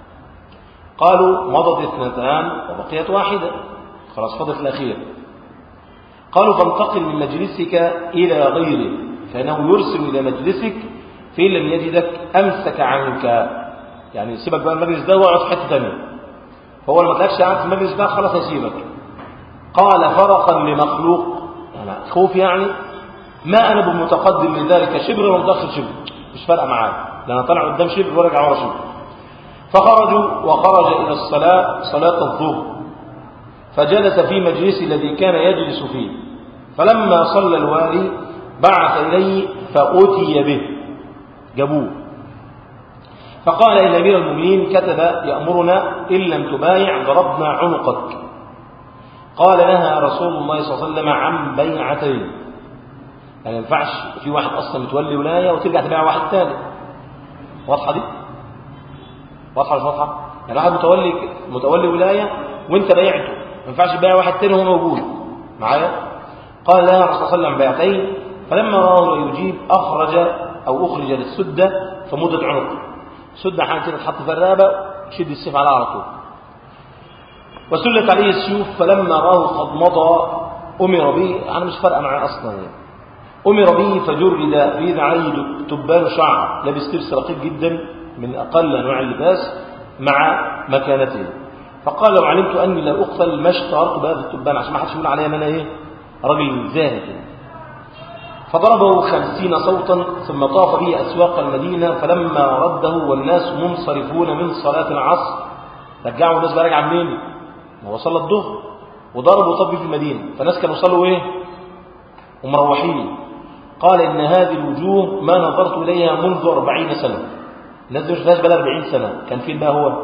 قالوا مضت 2 وبقيت 1، خلاص فضلت الاخير. قالوا فانتقل من مجلسك الى غيره فانه يرسل الى مجلسك فإن لم يجدك أمسك عنك، يعني سيبك بقى المجلس ده واقعد في حتة ثانية، فهو لما تلاقيش قاعد في المجلس ده خلاص هيسيبك. قال فرقا لمخلوق، يعني خوف، يعني ما أنا بمتقدم لذلك شبر ومتأخر شبر، مش فارقة معاه، لأن طلع قدام شبر ورجع ورا شبر. فخرجوا وخرج إلى الصلاة صلاة الظهر، فجلس في مجلس الذي كان يجلس فيه، فلما صلى الوالي بعث إليه فأتي به، جابوه، فقال إن أمير المؤمنين كتب يأمرنا إن لم تبايع ضربنا عنقك. قال لها رسول الله صلى الله عليه وسلم عن بيعتين، يعني ما ينفعش في واحد أصلا متولي ولاية وترجع تبايع واحد ثاني. واضحة دي؟ واضحة مش واضحة؟ يعني واحد متولي ولاية وانت بايعته، ما ينفعش تبايع واحد ثاني وهو موجود معايا. قال لها الرسول صلى الله عليه وسلم بيعتين، فلما راه يجيب أخرج للسدة فمدت عنقه. سدة حاجة كده تحط في الرقبة تشد السيف عليها على طول، وسلت عليه السيوف. فلما راه قد مضى أمر به، أنا مش فارقة معاه أصلا يعني. أمر به فجرد في عليه تبان شعر، لابس لبس رقيق جدا من أقل أنواع اللباس مع مكانته. فقال لو علمت أني لا أقتل ما اشتهرت بهذا التبان، عشان ما حدش يقول عليا أنا إيه راجل زاهد. فضربه 50 صوتا ثم طاف به أسواق المدينة. فلما رده والناس منصرفون من صلاة العصر، رجعوا الناس بقى راجعه منين؟ هو صلى الظهر وضربوا طب في المدينة، فالناس كانوا صلوا إيه ومروحين. قال إن هذه الوجوه ما نظرت إليها منذ 40 سنة. الناس دي مش فيهاش بقى 40 سنة، كان فين بقى هو؟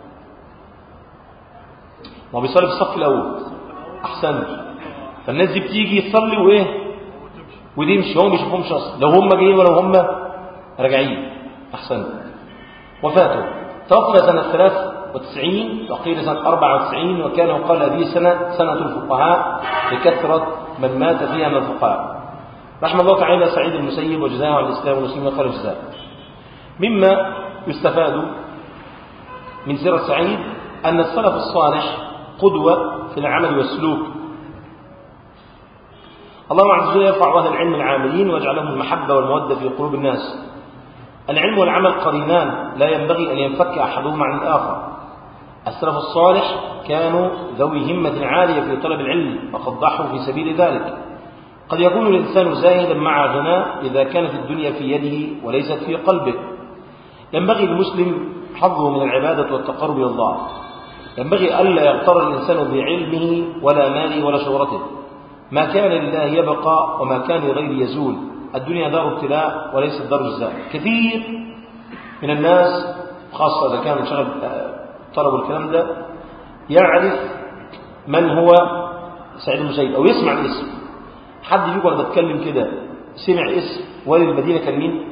ما بيصلي في الصف الأول أحسن. فالناس دي بتيجي تصلي وإيه ودي مش هم بيشوفهمش أصلا، لو هم جايين ولا هم راجعين أحسن. وفاته توفى سنة 93 وقيل سنة 94، وكان يقال هذه سنة الفقهاء لكثرة من مات فيها من الفقهاء. رحمه الله تعالى سعيد المسيب وجزاه عن الإسلام والمسلمين خير الجزاء. مما يستفاد من سيرة سعيد أن السلف الصالح قدوة في العمل والسلوك. الله عز وجل يرفع أهل العلم العاملين ويجعلهم المحبة والمودة في قلوب الناس. العلم والعمل قرينان لا ينبغي أن ينفك أحدهما عن الآخر. السلف الصالح كانوا ذوي همة عالية في طلب العلم وقد ضحوا في سبيل ذلك. قد يكون الإنسان زاهدا مع غناه إذا كانت الدنيا في يده وليست في قلبه. ينبغي للمسلم حظه من العبادة والتقرب إلى الله. ينبغي ألا يغتر الإنسان بعلمه ولا ماله ولا شهرته. ما كان لله يبقى وما كان لغيره يزول. الدنيا دار ابتلاء وليست دار جزاء. كثير من الناس خاصة إذا كان شغل طلبوا الكلام ده يعرف من هو سعيد المسيب أو يسمع الاسم. حد فيكم وأنا بتكلم كده سمع اسم والي المدينة كان مين؟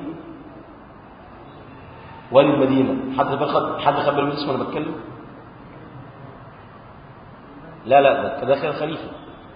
والي المدينة. حد خد باله من اسمه وأنا بتكلم؟ لا ده خير خليفة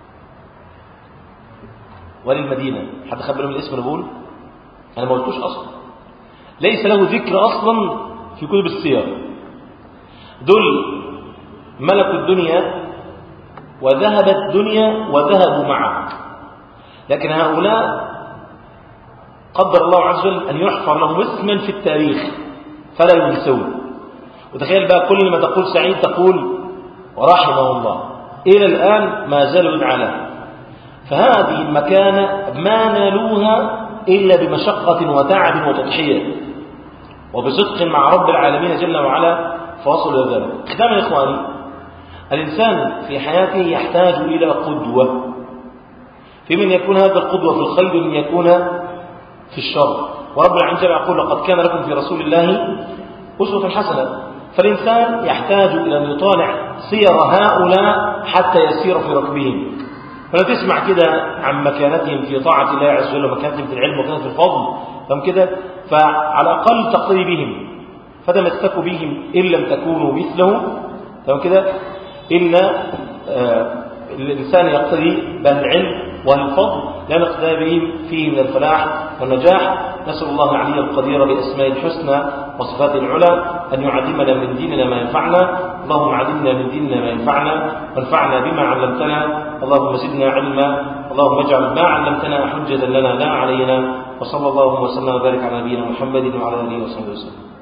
والي المدينة. حد خد باله من الاسم؟ أنا بقول أنا ما قلتوش أصلا، ليس له ذكر أصلا في كتب السير. دول ملكوا الدنيا وذهبت الدنيا وذهبوا معه، لكن هؤلاء قدر الله عز وجل أن يحفر لهم اسما في التاريخ فلا ينسون. وتخيل بقى كل ما تقول سعيد تقول ورحمه الله، إلى الآن ما زالوا يدعى له. فهذه المكانة ما نالوها إلا بمشقة وتعب وتضحية وبصدق مع رب العالمين جل وعلا فوصلوا إلى ذلك. ختاما يا إخواني، الإنسان في حياته يحتاج إلى قدوة، في من يكون هذا القدوة في الخير ومن يكون في الشر. ورب العالمين يقول لقد كان لكم في رسول الله أسوة حسنة. فالإنسان يحتاج إلى أن يطالع سير هؤلاء حتى يسير في ركبهم. فلا تسمع كده عن مكانتهم في طاعة الله عز وجل ومكانتهم في العلم ومكانتهم في الفضل فهم كده، فعلى الأقل تقتدي بهم. فتمسكوا بهم إن لم تكونوا مثلهم فهم كده. إن الإنسان يقتدي بأهل العلم وأهل الفضل لا نقتدي بهم فيه من الفلاح والنجاح. نسأل الله العلي القدير بأسماء الحسنى وصفاته العلى أن يعلمنا من ديننا ما ينفعنا. اللهم علمنا من ديننا ما ينفعنا وانفعنا بما علمتنا. اللهم زدنا علما. اللهم اجعل ما علمتنا حجة لنا لا علينا. وصلى الله وسلم وبارك على نبينا محمد وعلى آله وصحبه وسلم.